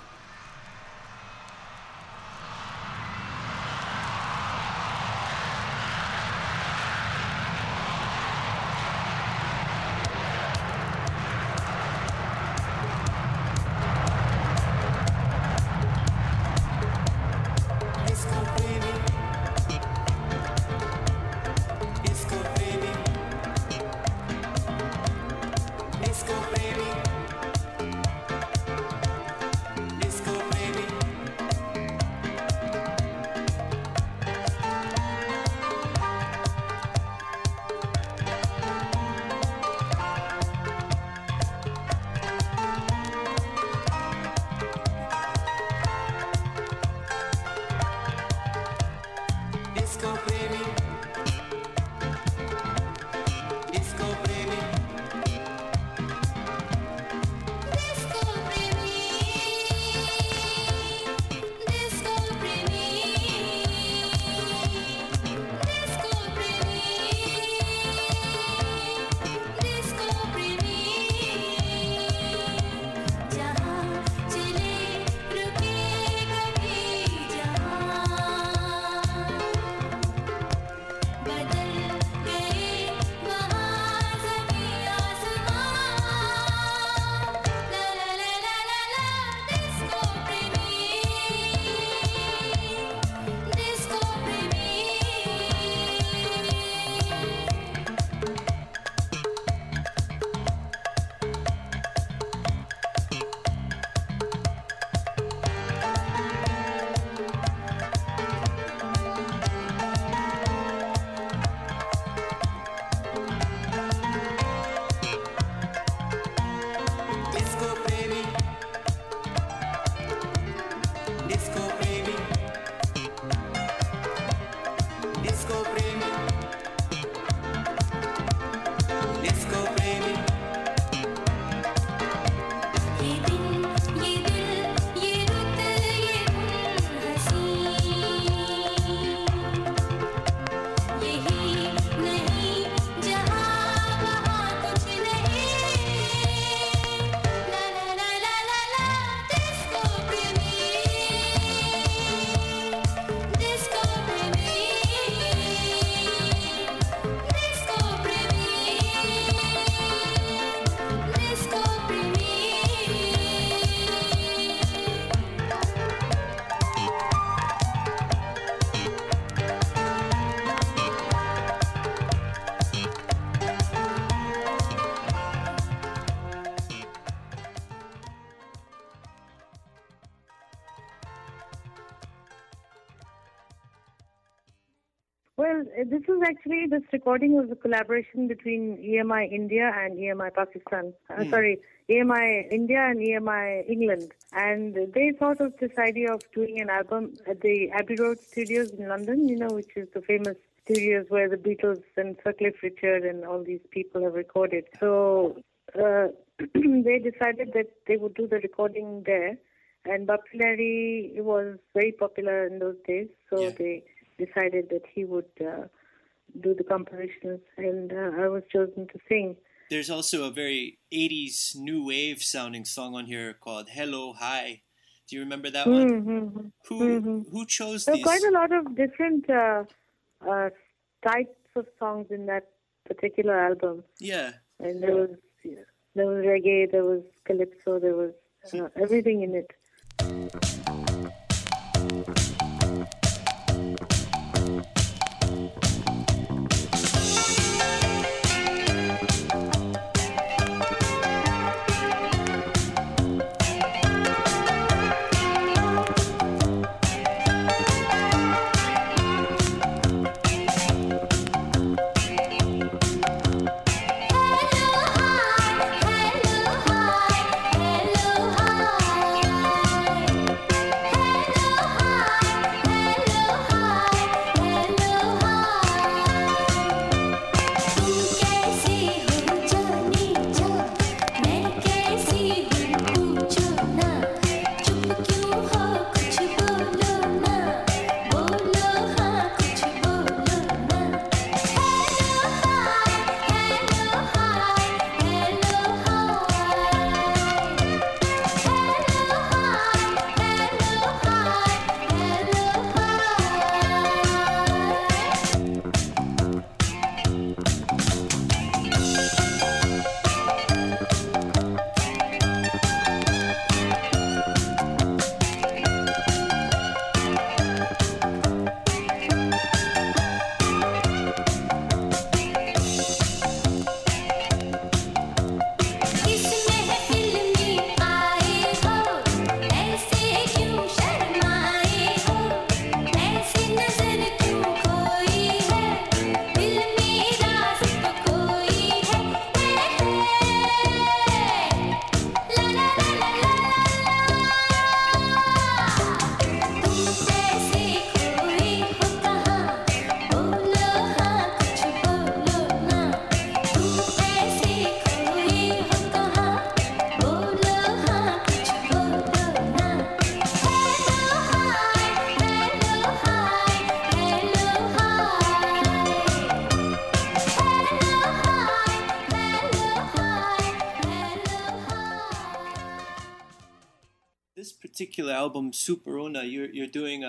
Disco baby, Well, this recording was a collaboration between EMI India and EMI Pakistan. EMI India and EMI England. And they thought of this idea of doing an album at the Abbey Road Studios in London, which is the famous studios where the Beatles and Sir Cliff Richard and all these people have recorded. So they decided that they would do the recording there. And Bappi Lahiri was very popular in those days, so they decided that he would do the compositions, and I was chosen to sing. There's also a very 80s new wave sounding song on here called Hello, Hi. Do you remember that one? Who chose There these? were quite a lot of different types of songs in that particular album. Yeah. And there was reggae, there was calypso, there was everything in it. Particular album, Superona, you're doing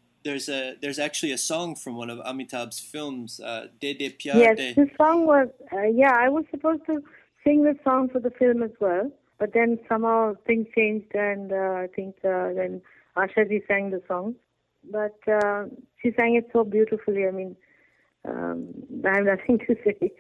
there's actually a song from one of Amitabh's films, De De Pyar Yes, De. this song was I was supposed to sing this song for the film as well, but then somehow things changed, and I think then Asha ji sang the song, but she sang it so beautifully. I mean, I have nothing to say.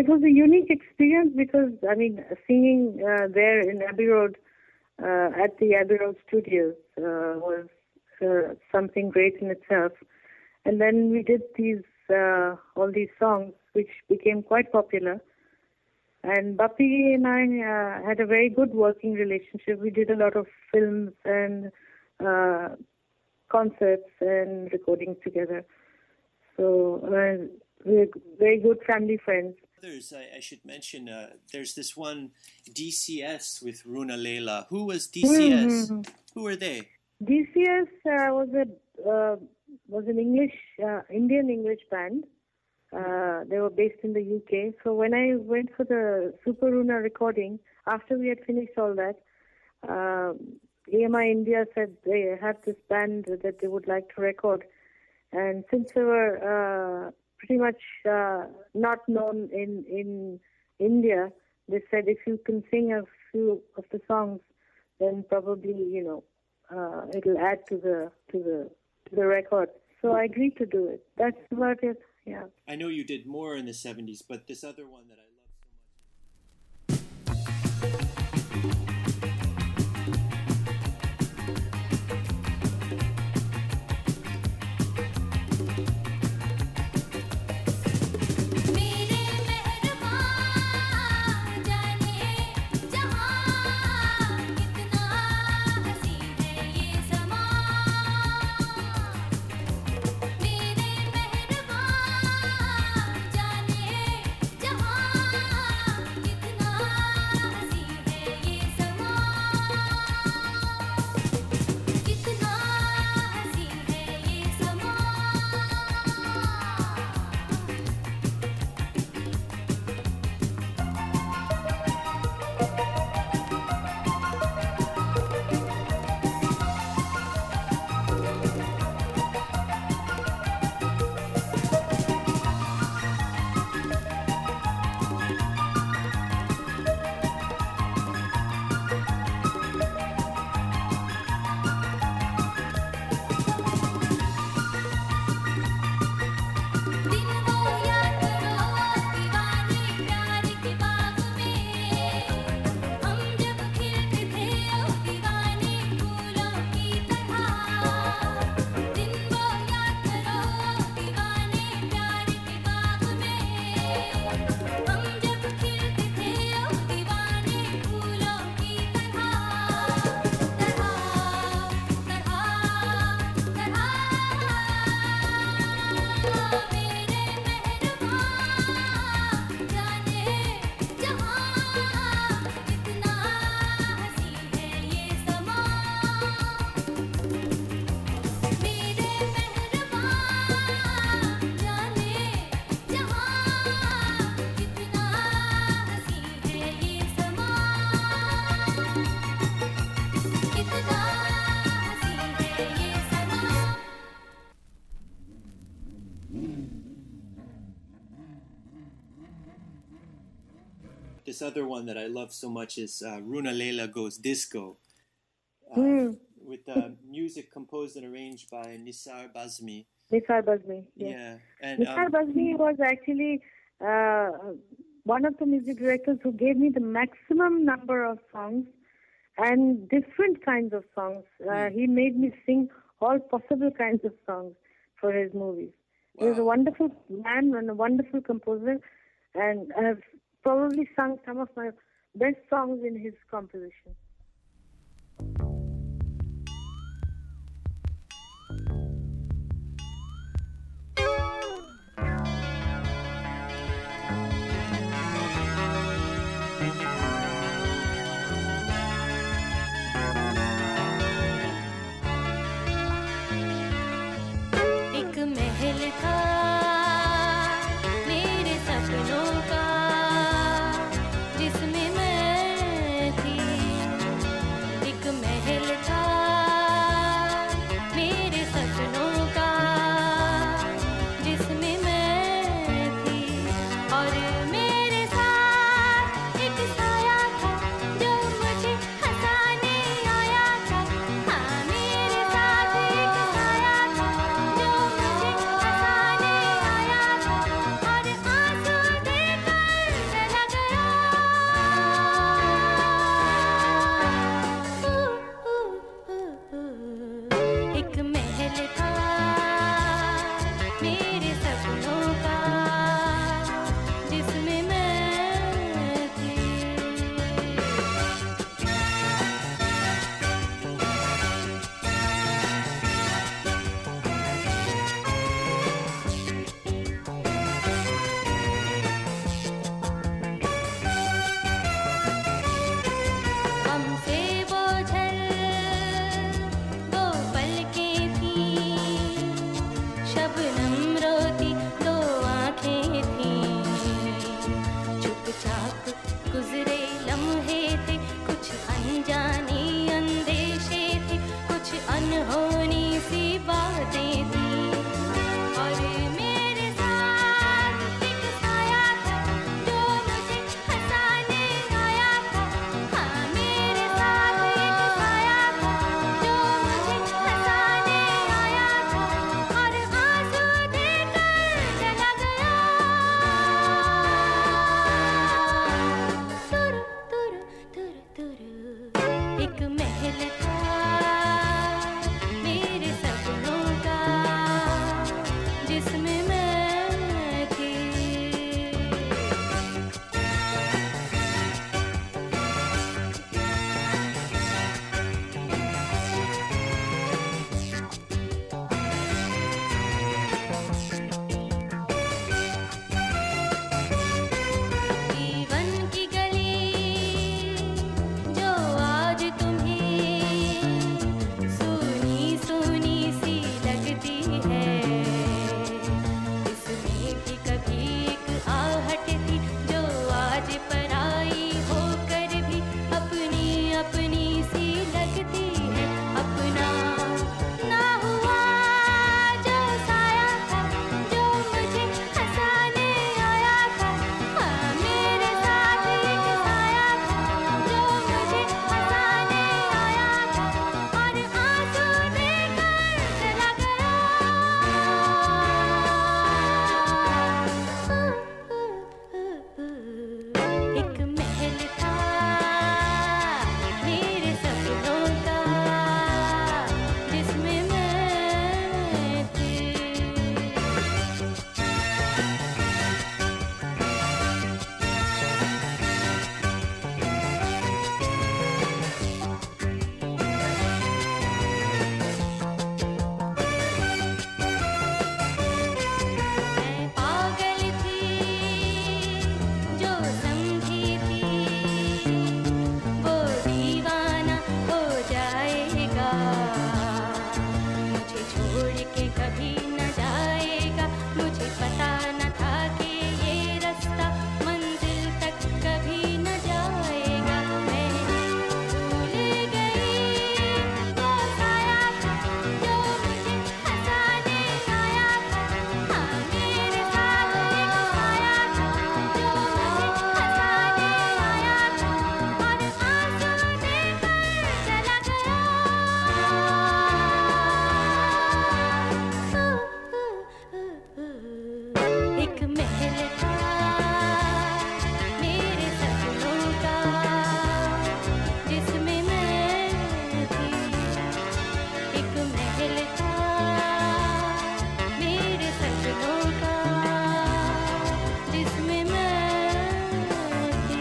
it was a unique experience because, I mean, singing there in Abbey Road, at the Abbey Road Studios, was something great in itself. And then we did all these songs, which became quite popular. And Bapi and I had a very good working relationship. We did a lot of films and concerts and recordings together. So we're very good family friends. Others, I should mention, there's this one, DCS with Runa Leila. Who was DCS? Mm-hmm. Who were they? DCS was an Indian English band. They were based in the UK. So when I went for the Super Runa recording, after we had finished all that, EMI India said they had this band that they would like to record. And since they were pretty much not known in India, they said if you can sing a few of the songs, then probably it'll add to the record. So I agreed to do it. That's about it. Yeah. I know you did more in the 70s, but this other one that I love This other one that I love so much is Runa Leila Goes Disco, with music composed and arranged by Nisar Bazmi. Nisar Bazmi, yes. Yeah. And, Nisar Bazmi was actually one of the music directors who gave me the maximum number of songs and different kinds of songs. He made me sing all possible kinds of songs for his movies. Wow. He was a wonderful man and a wonderful composer, and I have probably sung some of my best songs in his composition. एक महल था मेरे सपनों का जिसमें मैं थी एक महल था मेरे सपनों का जिसमें मैं थी हमसे बोझल दो पलकें थीं शबनम रोती दो आँखें थीं चुपचाप गुजरे लम्हे थे कुछ अनजाने अंदेशे थे कुछ अनहोनी सी बातें थीं और मेरे साथ एक साया था जो मुझे हंसाने आया था हाँ मेरे साथ एक साया था जो मुझे हंसाने आया था और आंसू देकर चला गया तुर तुर तुर तुर एक महल था मेरे सपनों का जिसमें मैं थी जीवन की गली जो आज तुम्हें सुनी सुनी सी लगती है इसमें भी कभी एक आहट थी जो आज पराई होकर भी अपनी अपनी सी लगती है अपना ना हुआ जो साया था जो मुझे हंसाने आया था हाँ मेरे साथ एक साया था जो मुझे हंसाने आया था और आंसू देकर चला गया एक महल था मेरे सपनों का जिसमें मैं थी मैं पागल थी जो समझी थी वो दीवाना हो जाएगा मुझे छोड़ के कभी न जाएगा मुझे पता न था कि ये रास्ता मंजिल तक कभी न जाएगा मैं भूल गई वो साया था जो मुझे हंसाने आया था हाँ मेरे साथ एक साया था जो मुझे हंसाने आया था और आंसू देकर चला गया एक महल था मेरे सपनों का जिसमें मैं थी एक महल था मेरे सपनों का जिसमें मैं थी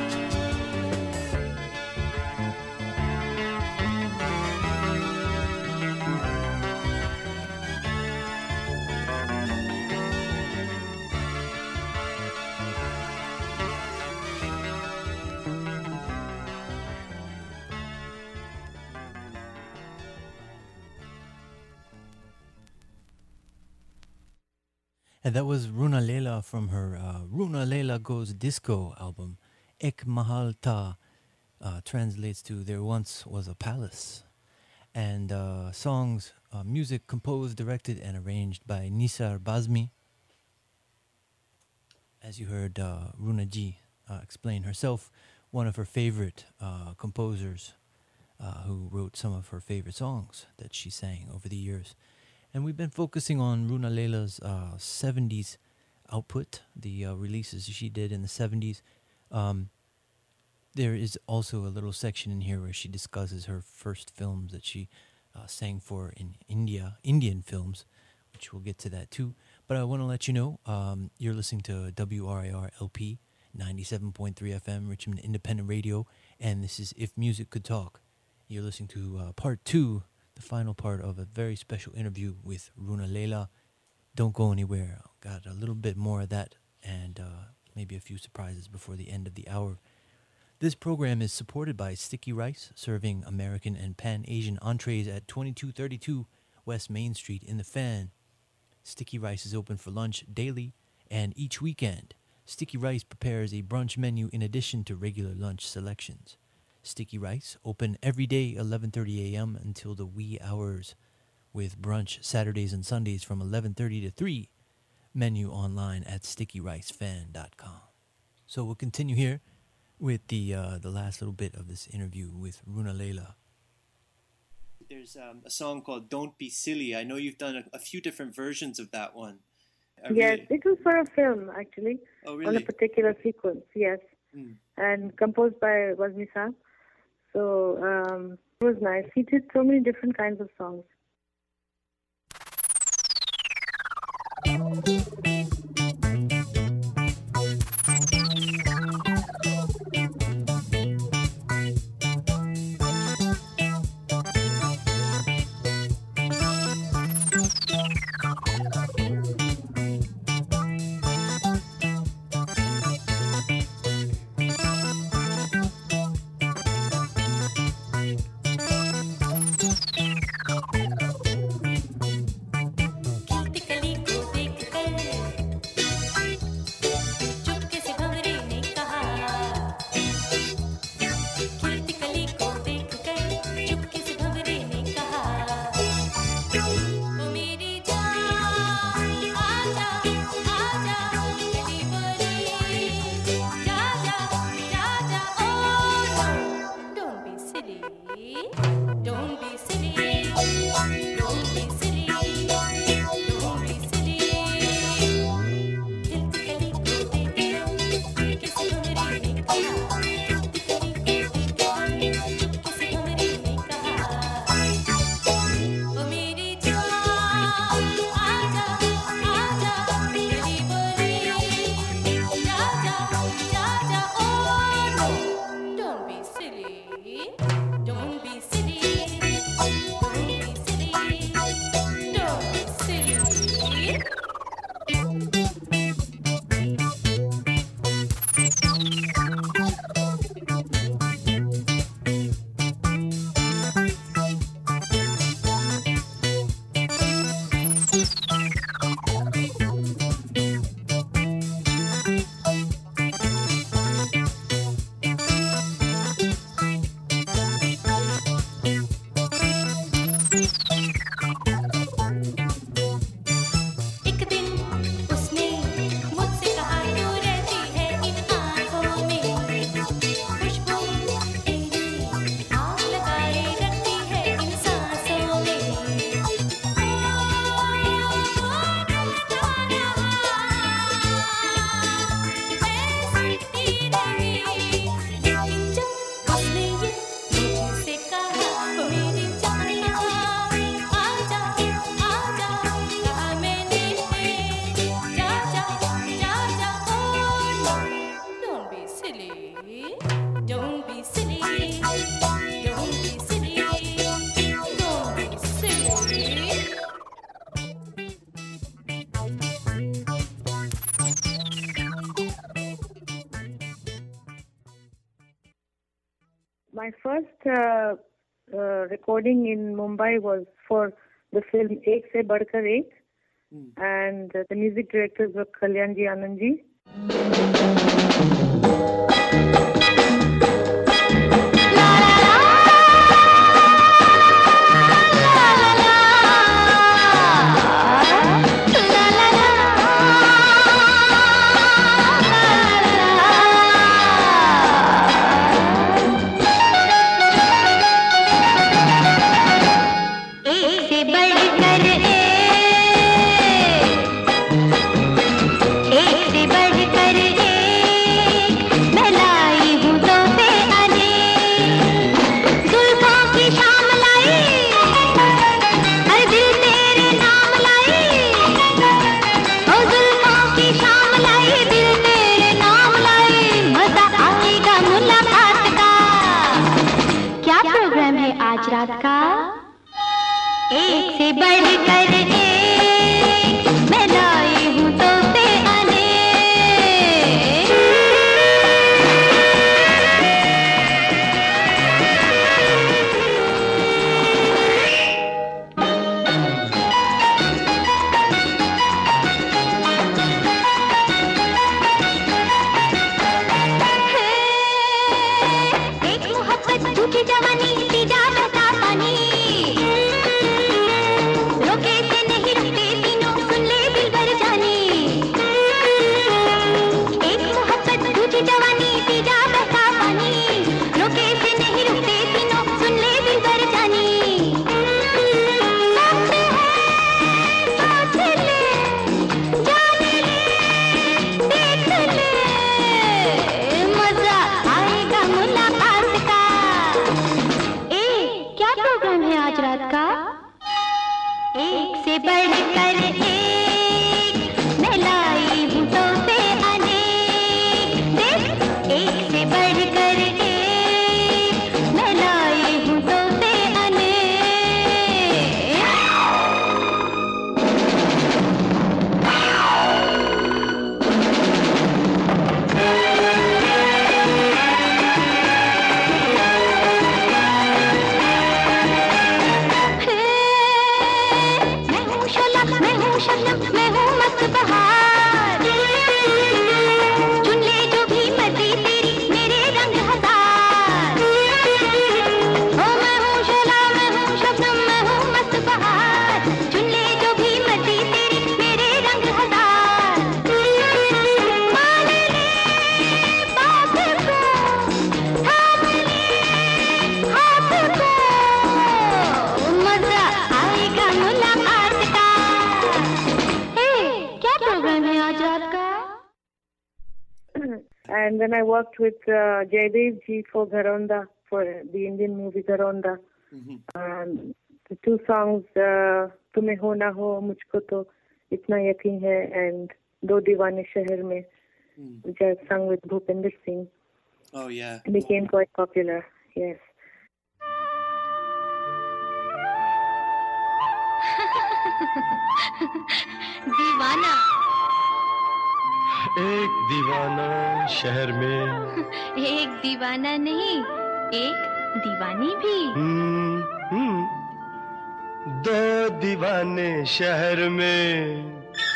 And that was Runa Layla from her Runa Layla Goes Disco album. Ek Mahal Ta translates to There Once Was a Palace. And songs, music composed, directed, and arranged by Nisar Bazmi. As you heard Runa Ji explain herself, one of her favorite composers who wrote some of her favorite songs that she sang over the years. And we've been focusing on Runa Layla's 70s output, the releases she did in the 70s. There is also a little section in here where she discusses her first films that she sang for in Indian films, which we'll get to that too. But I want to let you know, you're listening to WRIR LP 97.3 FM, Richmond Independent Radio, and this is If Music Could Talk. You're listening to part 2, the final part of a very special interview with Runa Layla. Don't go anywhere. Got a little bit more of that and maybe a few surprises before the end of the hour. This program is supported by Sticky Rice, serving American and Pan-Asian entrees at 2232 West Main Street in the Fan. Sticky Rice is open for lunch daily and each weekend. Sticky Rice prepares a brunch menu in addition to regular lunch selections. Sticky Rice, open every day 11:30 a.m. until the wee hours, with brunch Saturdays and Sundays from 11:30 to 3. Menu online at stickyricefan.com. So we'll continue here with the last little bit of this interview with Runa Layla. There's a song called Don't Be Silly. I know you've done a few different versions of that one. Yes, it was for a film, actually. Oh, really? On a particular sequence, yes. And composed by Wazmi Saab. So it was nice. He did so many different kinds of songs. My first recording in Mumbai was for the film Ek Se Badkar Ek, and the music directors were Kalyanji Anandji. जुल्फों की शाम लाई एक से बढ़कर एक मैं लाई हूँ तोहफे अनेक। एक मोहब्बत झूठी जवानी तीजा बहता पानी, रोके से नहीं रुकते तीनों सुन ले दिलबर जानी। एक मोहब्बत झूठी जवानी तीजा बहता पानी, रोके से नहीं रुकते तीनों सुन ले दिलबर जानी। सोच ले, जान ले, देख ले, मजा आएगा मुलाकात का। ए क्या प्रोग्राम है आज रात का? एक से बढ़कर एक मैं लाई हूँ तोहफे अनेक। देख, एक से बढ़कर एक मैं लाई हूँ तोहफे अनेक। मैं हूँ शोला, मैं हूँ शबनम, मैं हूँ मस्त बहार। चुन ले जो भी मर्जी तेरी, मेरे रंग हजार। ओ मैं हूँ शोला, मैं हूँ शबनम, मैं हूँ मस्त बहार। चुन ले जो भी मर्जी तेरी, मेरे रंग हजार। मान ले बात को, थाम ले हाथ को, मजा आएगा मुलाकात का। ए, क्या प्रोग्राम है आज रात का? And then I worked with Jaidev ji for Gharonda, for the Indian movie Gharonda. The two songs, Tumhe Ho Na Ho, Mujhko To Itna Yakin Hai, and Do Deewane Shahar Mein, which I sung with Bhupinder Singh, Oh yeah. became quite popular. Yes. दीवाना, एक दीवाना शहर में, एक दीवाना नहीं, एक दीवानी भी। दो दीवाने शहर में।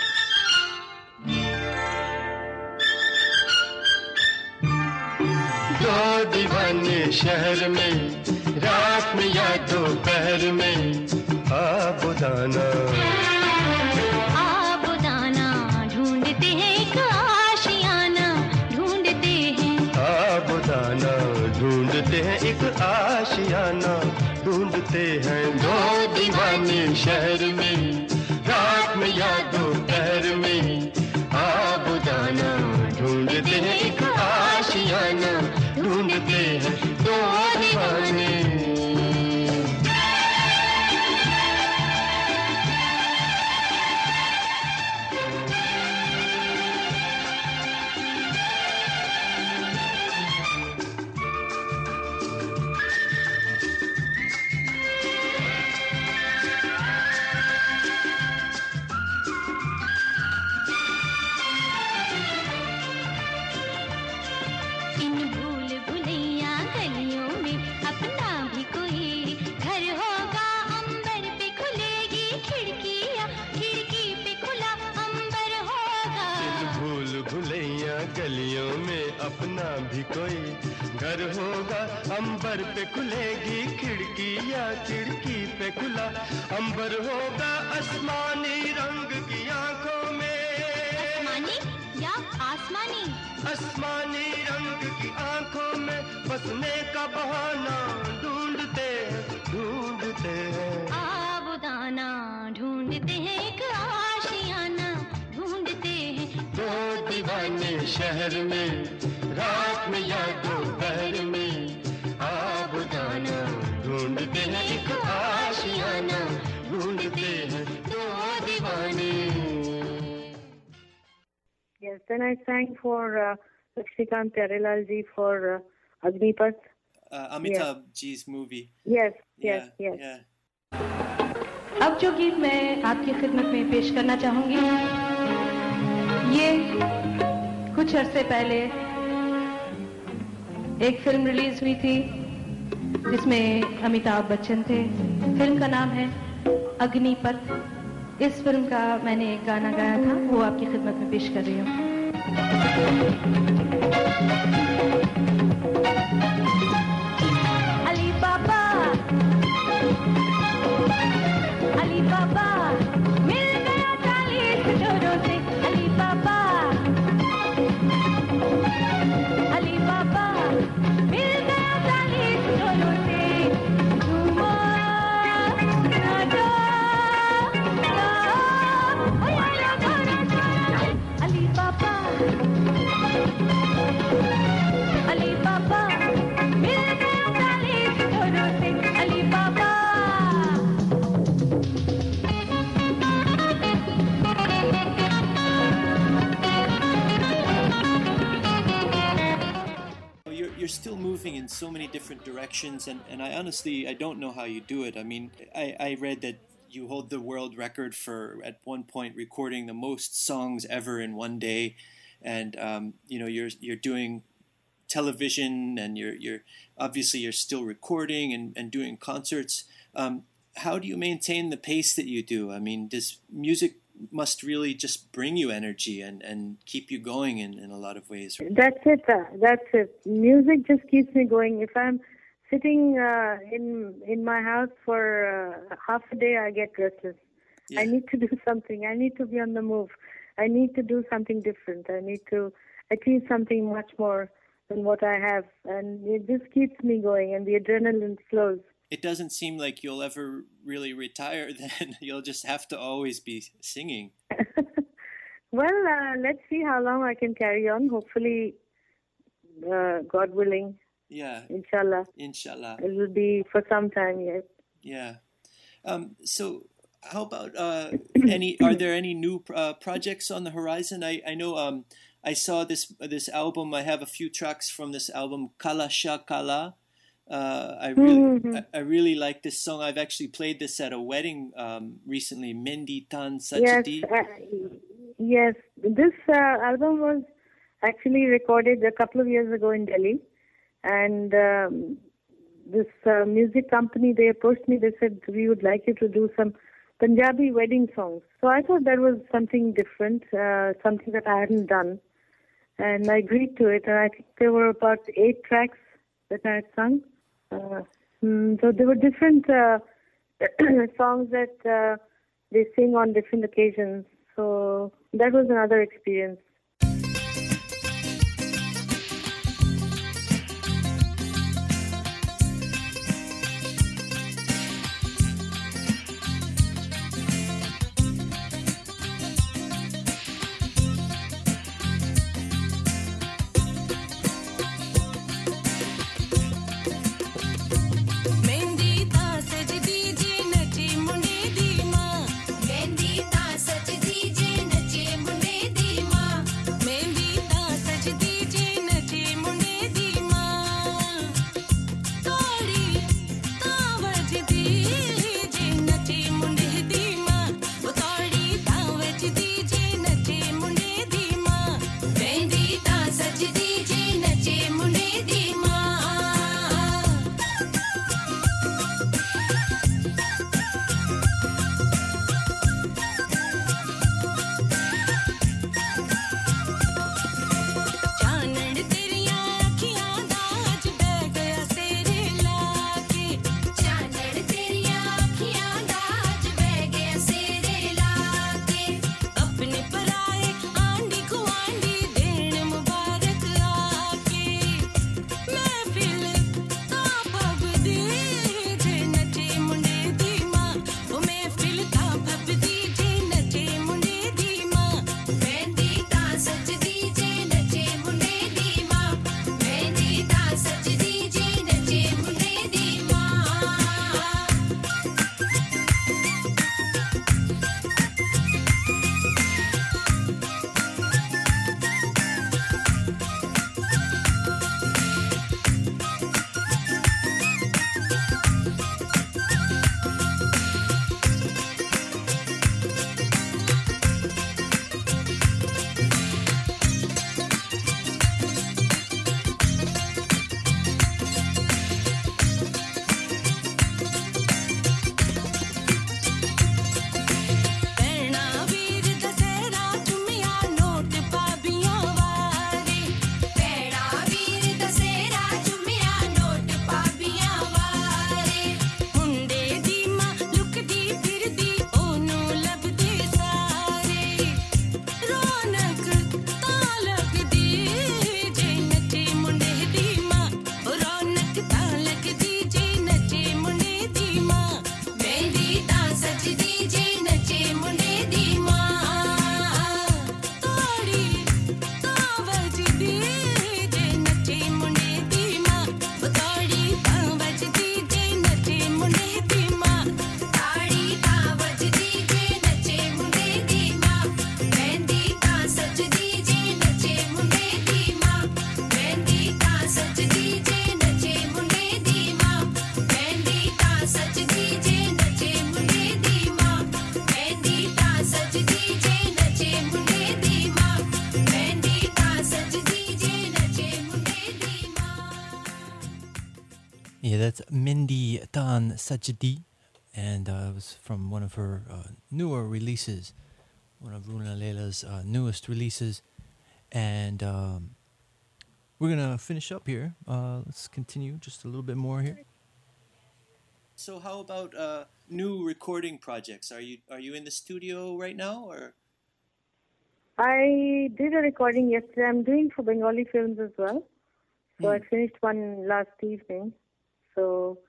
दो दीवाने शहर में, रात में या दोपहर में, आबुदाना आबुदाना ढूंढते हैं एक आशियाना, ढूंढते हैं आबुदाना ढूंढते हैं एक आशियाना, ढूंढते हैं दो दीवाने शहर में, रात में या दोपहर में, आबुदाना ढूंढते हैं एक आशियाना, ढूंढते हैं दो दीवाने। इन भूल भुलैया गलियों में अपना भी कोई घर होगा, अंबर पे खुलेगी खिड़कियाँ, खिड़की पे खुला अंबर होगा। भूल भुलैया गलियों में अपना भी कोई घर होगा, अंबर पे खुलेगी खिड़कियाँ, खिड़की पे खुला अंबर होगा, आसमानी रंग की आंखों में। आसमानी या आसमानी? आसमानी रंग की आंखों में बसने का बहाना ढूंढते हैं आबुदाना ढूंढते हैं एक आशियाना, ढूंढते हैं दो दीवाने शहर में, रात में या दोपहर में, आबुदाना ढूंढते हैं एक आशियाना, ढूंढते हैं दो दीवाने। Yes, then I sang for Lakshmikant Pyarelal ji for Agnipath. Amitabh ji's movie. Yes, Yeah, yes. yeah. अब जो गीत मैं आपकी खिदमत में पेश करना चाहूंगी, ये कुछ अरसे पहले एक फिल्म रिलीज हुई थी जिसमें अमिताभ बच्चन थे। फिल्म का नाम है अग्निपथ। इस फिल्म का मैंने एक गाना गाया था, वो आपकी खिदमत में पेश कर रही हूँ। अली बाबा, अली बाबा मिल गया 40 चोरों से। अली बाबा, अली बाबा मिल गया 40 चोरों से। घूमो नाचो अली बाबा, अली बाबा मिल गया 40 चोरों से। अली बाबा You're still moving in so many different directions, and I honestly, I don't know how you do it. I mean, I read that you hold the world record for, at one point, recording the most songs ever in one day, and you're doing television, and you're obviously you're still recording and doing concerts. How do you maintain the pace that you do? I mean, does music must really just bring you energy and keep you going in a lot of ways? That's it. That's it. Music just keeps me going. If I'm sitting in my house for half a day, I get restless. Yeah. I need to do something. I need to be on the move. I need to do something different. I need to achieve something much more than what I have. And it just keeps me going, and the adrenaline flows. It doesn't seem like you'll ever really retire then. You'll just have to always be singing. Well, let's see how long I can carry on. Hopefully, God willing. Yeah. Inshallah. Inshallah. It will be for some time yet. Yeah. So how about are there any new projects on the horizon? I know I saw this album. I have a few tracks from this album, Kala Sha Kala. I really like this song. I've actually played this at a wedding recently. Mendi Tan Sajdi. Yes. This album was actually recorded a couple of years ago in Delhi, and this music company, they approached me. They said, we would like you to do some Punjabi wedding songs. So I thought that was something different, something that I hadn't done, and I agreed to it. And I think there were about 8 tracks that I had sung. So there were different songs that they sing on different occasions. So that was another experience. Mendi ta saj dije nache munde di maa. Yeah, that's Mindy Tan Sajdi, and it was from one of her newer releases, one of Runa Leila's newest releases. And we're going to finish up here. Let's continue just a little bit more here. So how about new recording projects? Are you in the studio right now, or? I did a recording yesterday. I'm doing for Bengali films as well. So I finished one last evening. So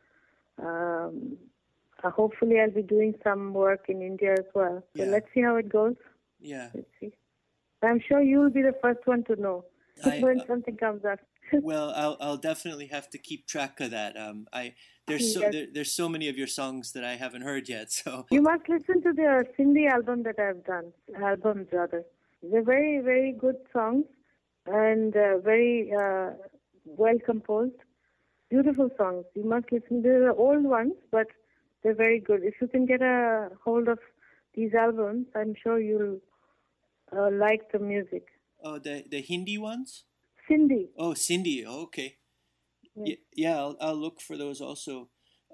hopefully I'll be doing some work in India as well. So let's see how it goes. Yeah. Let's see. I'm sure you will be the first one to know when something comes up. Well, I'll definitely have to keep track of that. There's so many of your songs that I haven't heard yet. So you must listen to the Sindhi albums rather. They're very, very good songs and very well composed, beautiful songs. You must listen. They're old ones, but they're very good. If you can get a hold of these albums, I'm sure you'll like the music. Oh, the Hindi ones? Sindhi. Oh, Sindhi. Oh, okay. Yeah, I'll look for those also.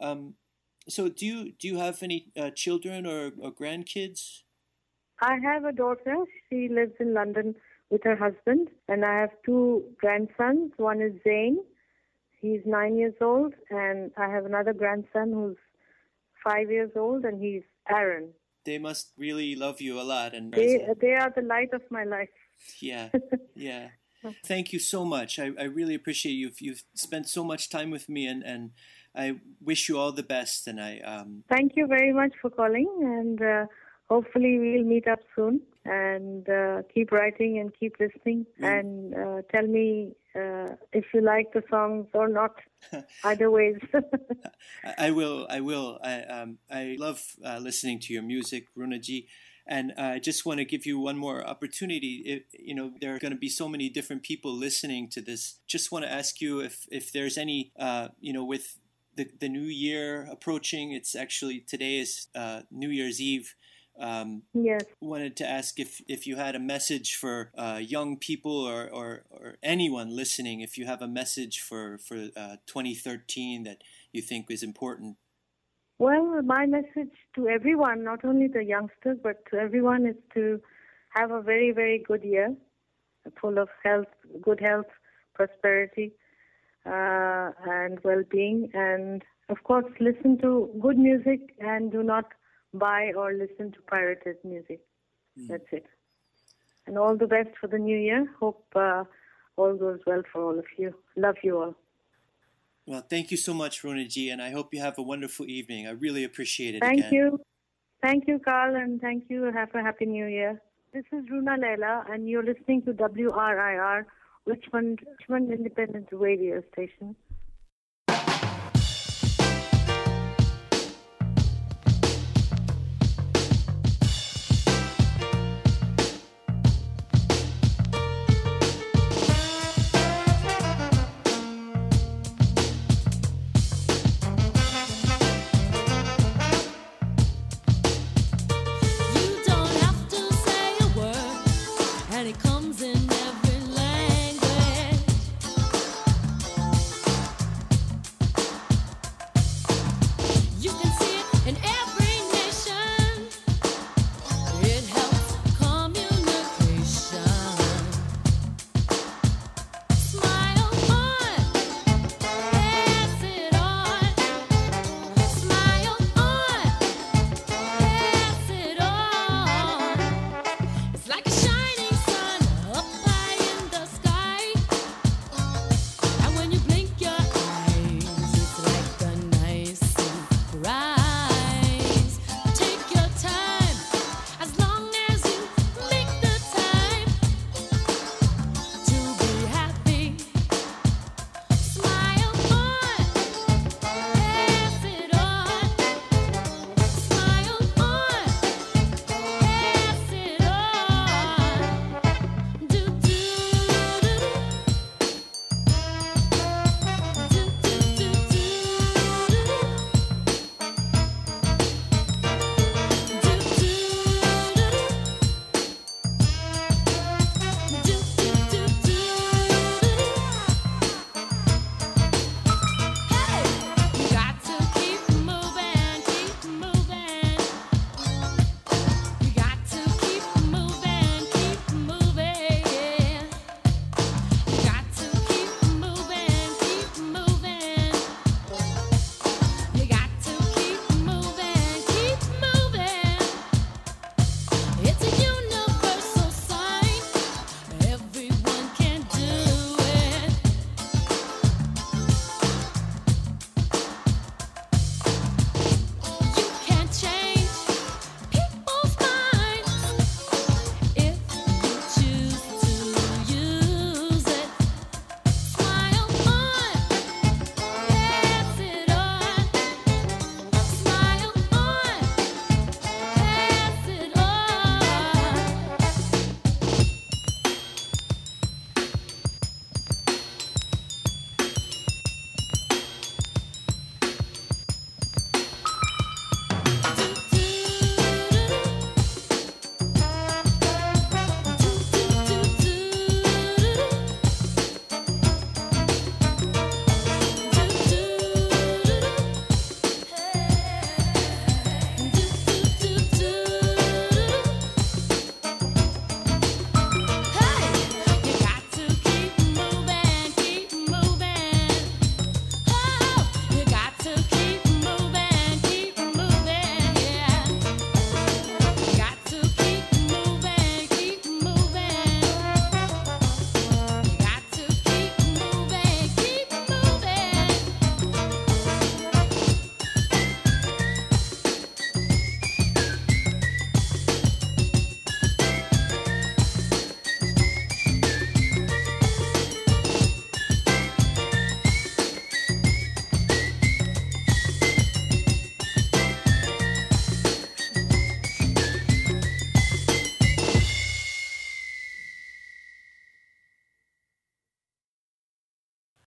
So do you have any children or grandkids? I have a daughter. She lives in London with her husband, and I have two grandsons. One is Zain. He's 9 years old, and I have another grandson who's 5 years old, and he's Aaron. They must really love you a lot, and they are the light of my life. Yeah. Thank you so much. I really appreciate you. You've spent so much time with me, and I wish you all the best. And thank you very much for calling, and hopefully we'll meet up soon. And keep writing and keep listening, and tell me if you like the songs or not. Either ways. I will. I love listening to your music, Runaji. And I just want to give you one more opportunity. There are going to be so many different people listening to this. Just want to ask you if there's any, with the new year approaching. It's actually today is New Year's Eve. Yes. Wanted to ask if you had a message for young people or anyone listening. If you have a message for 2013 that you think is important. Well, my message to everyone, not only the youngsters, but to everyone, is to have a very, very good year, full of good health, prosperity, and well-being. And, of course, listen to good music and do not buy or listen to pirated music. That's it. And all the best for the new year. Hope all goes well for all of you. Love you all. Well, thank you so much, Runaji, and I hope you have a wonderful evening. I really appreciate it. Thank you. Thank you, Carl, and thank you. Have a happy new year. This is Runa Leila, and you're listening to WRIR, Richmond Independent Radio Station.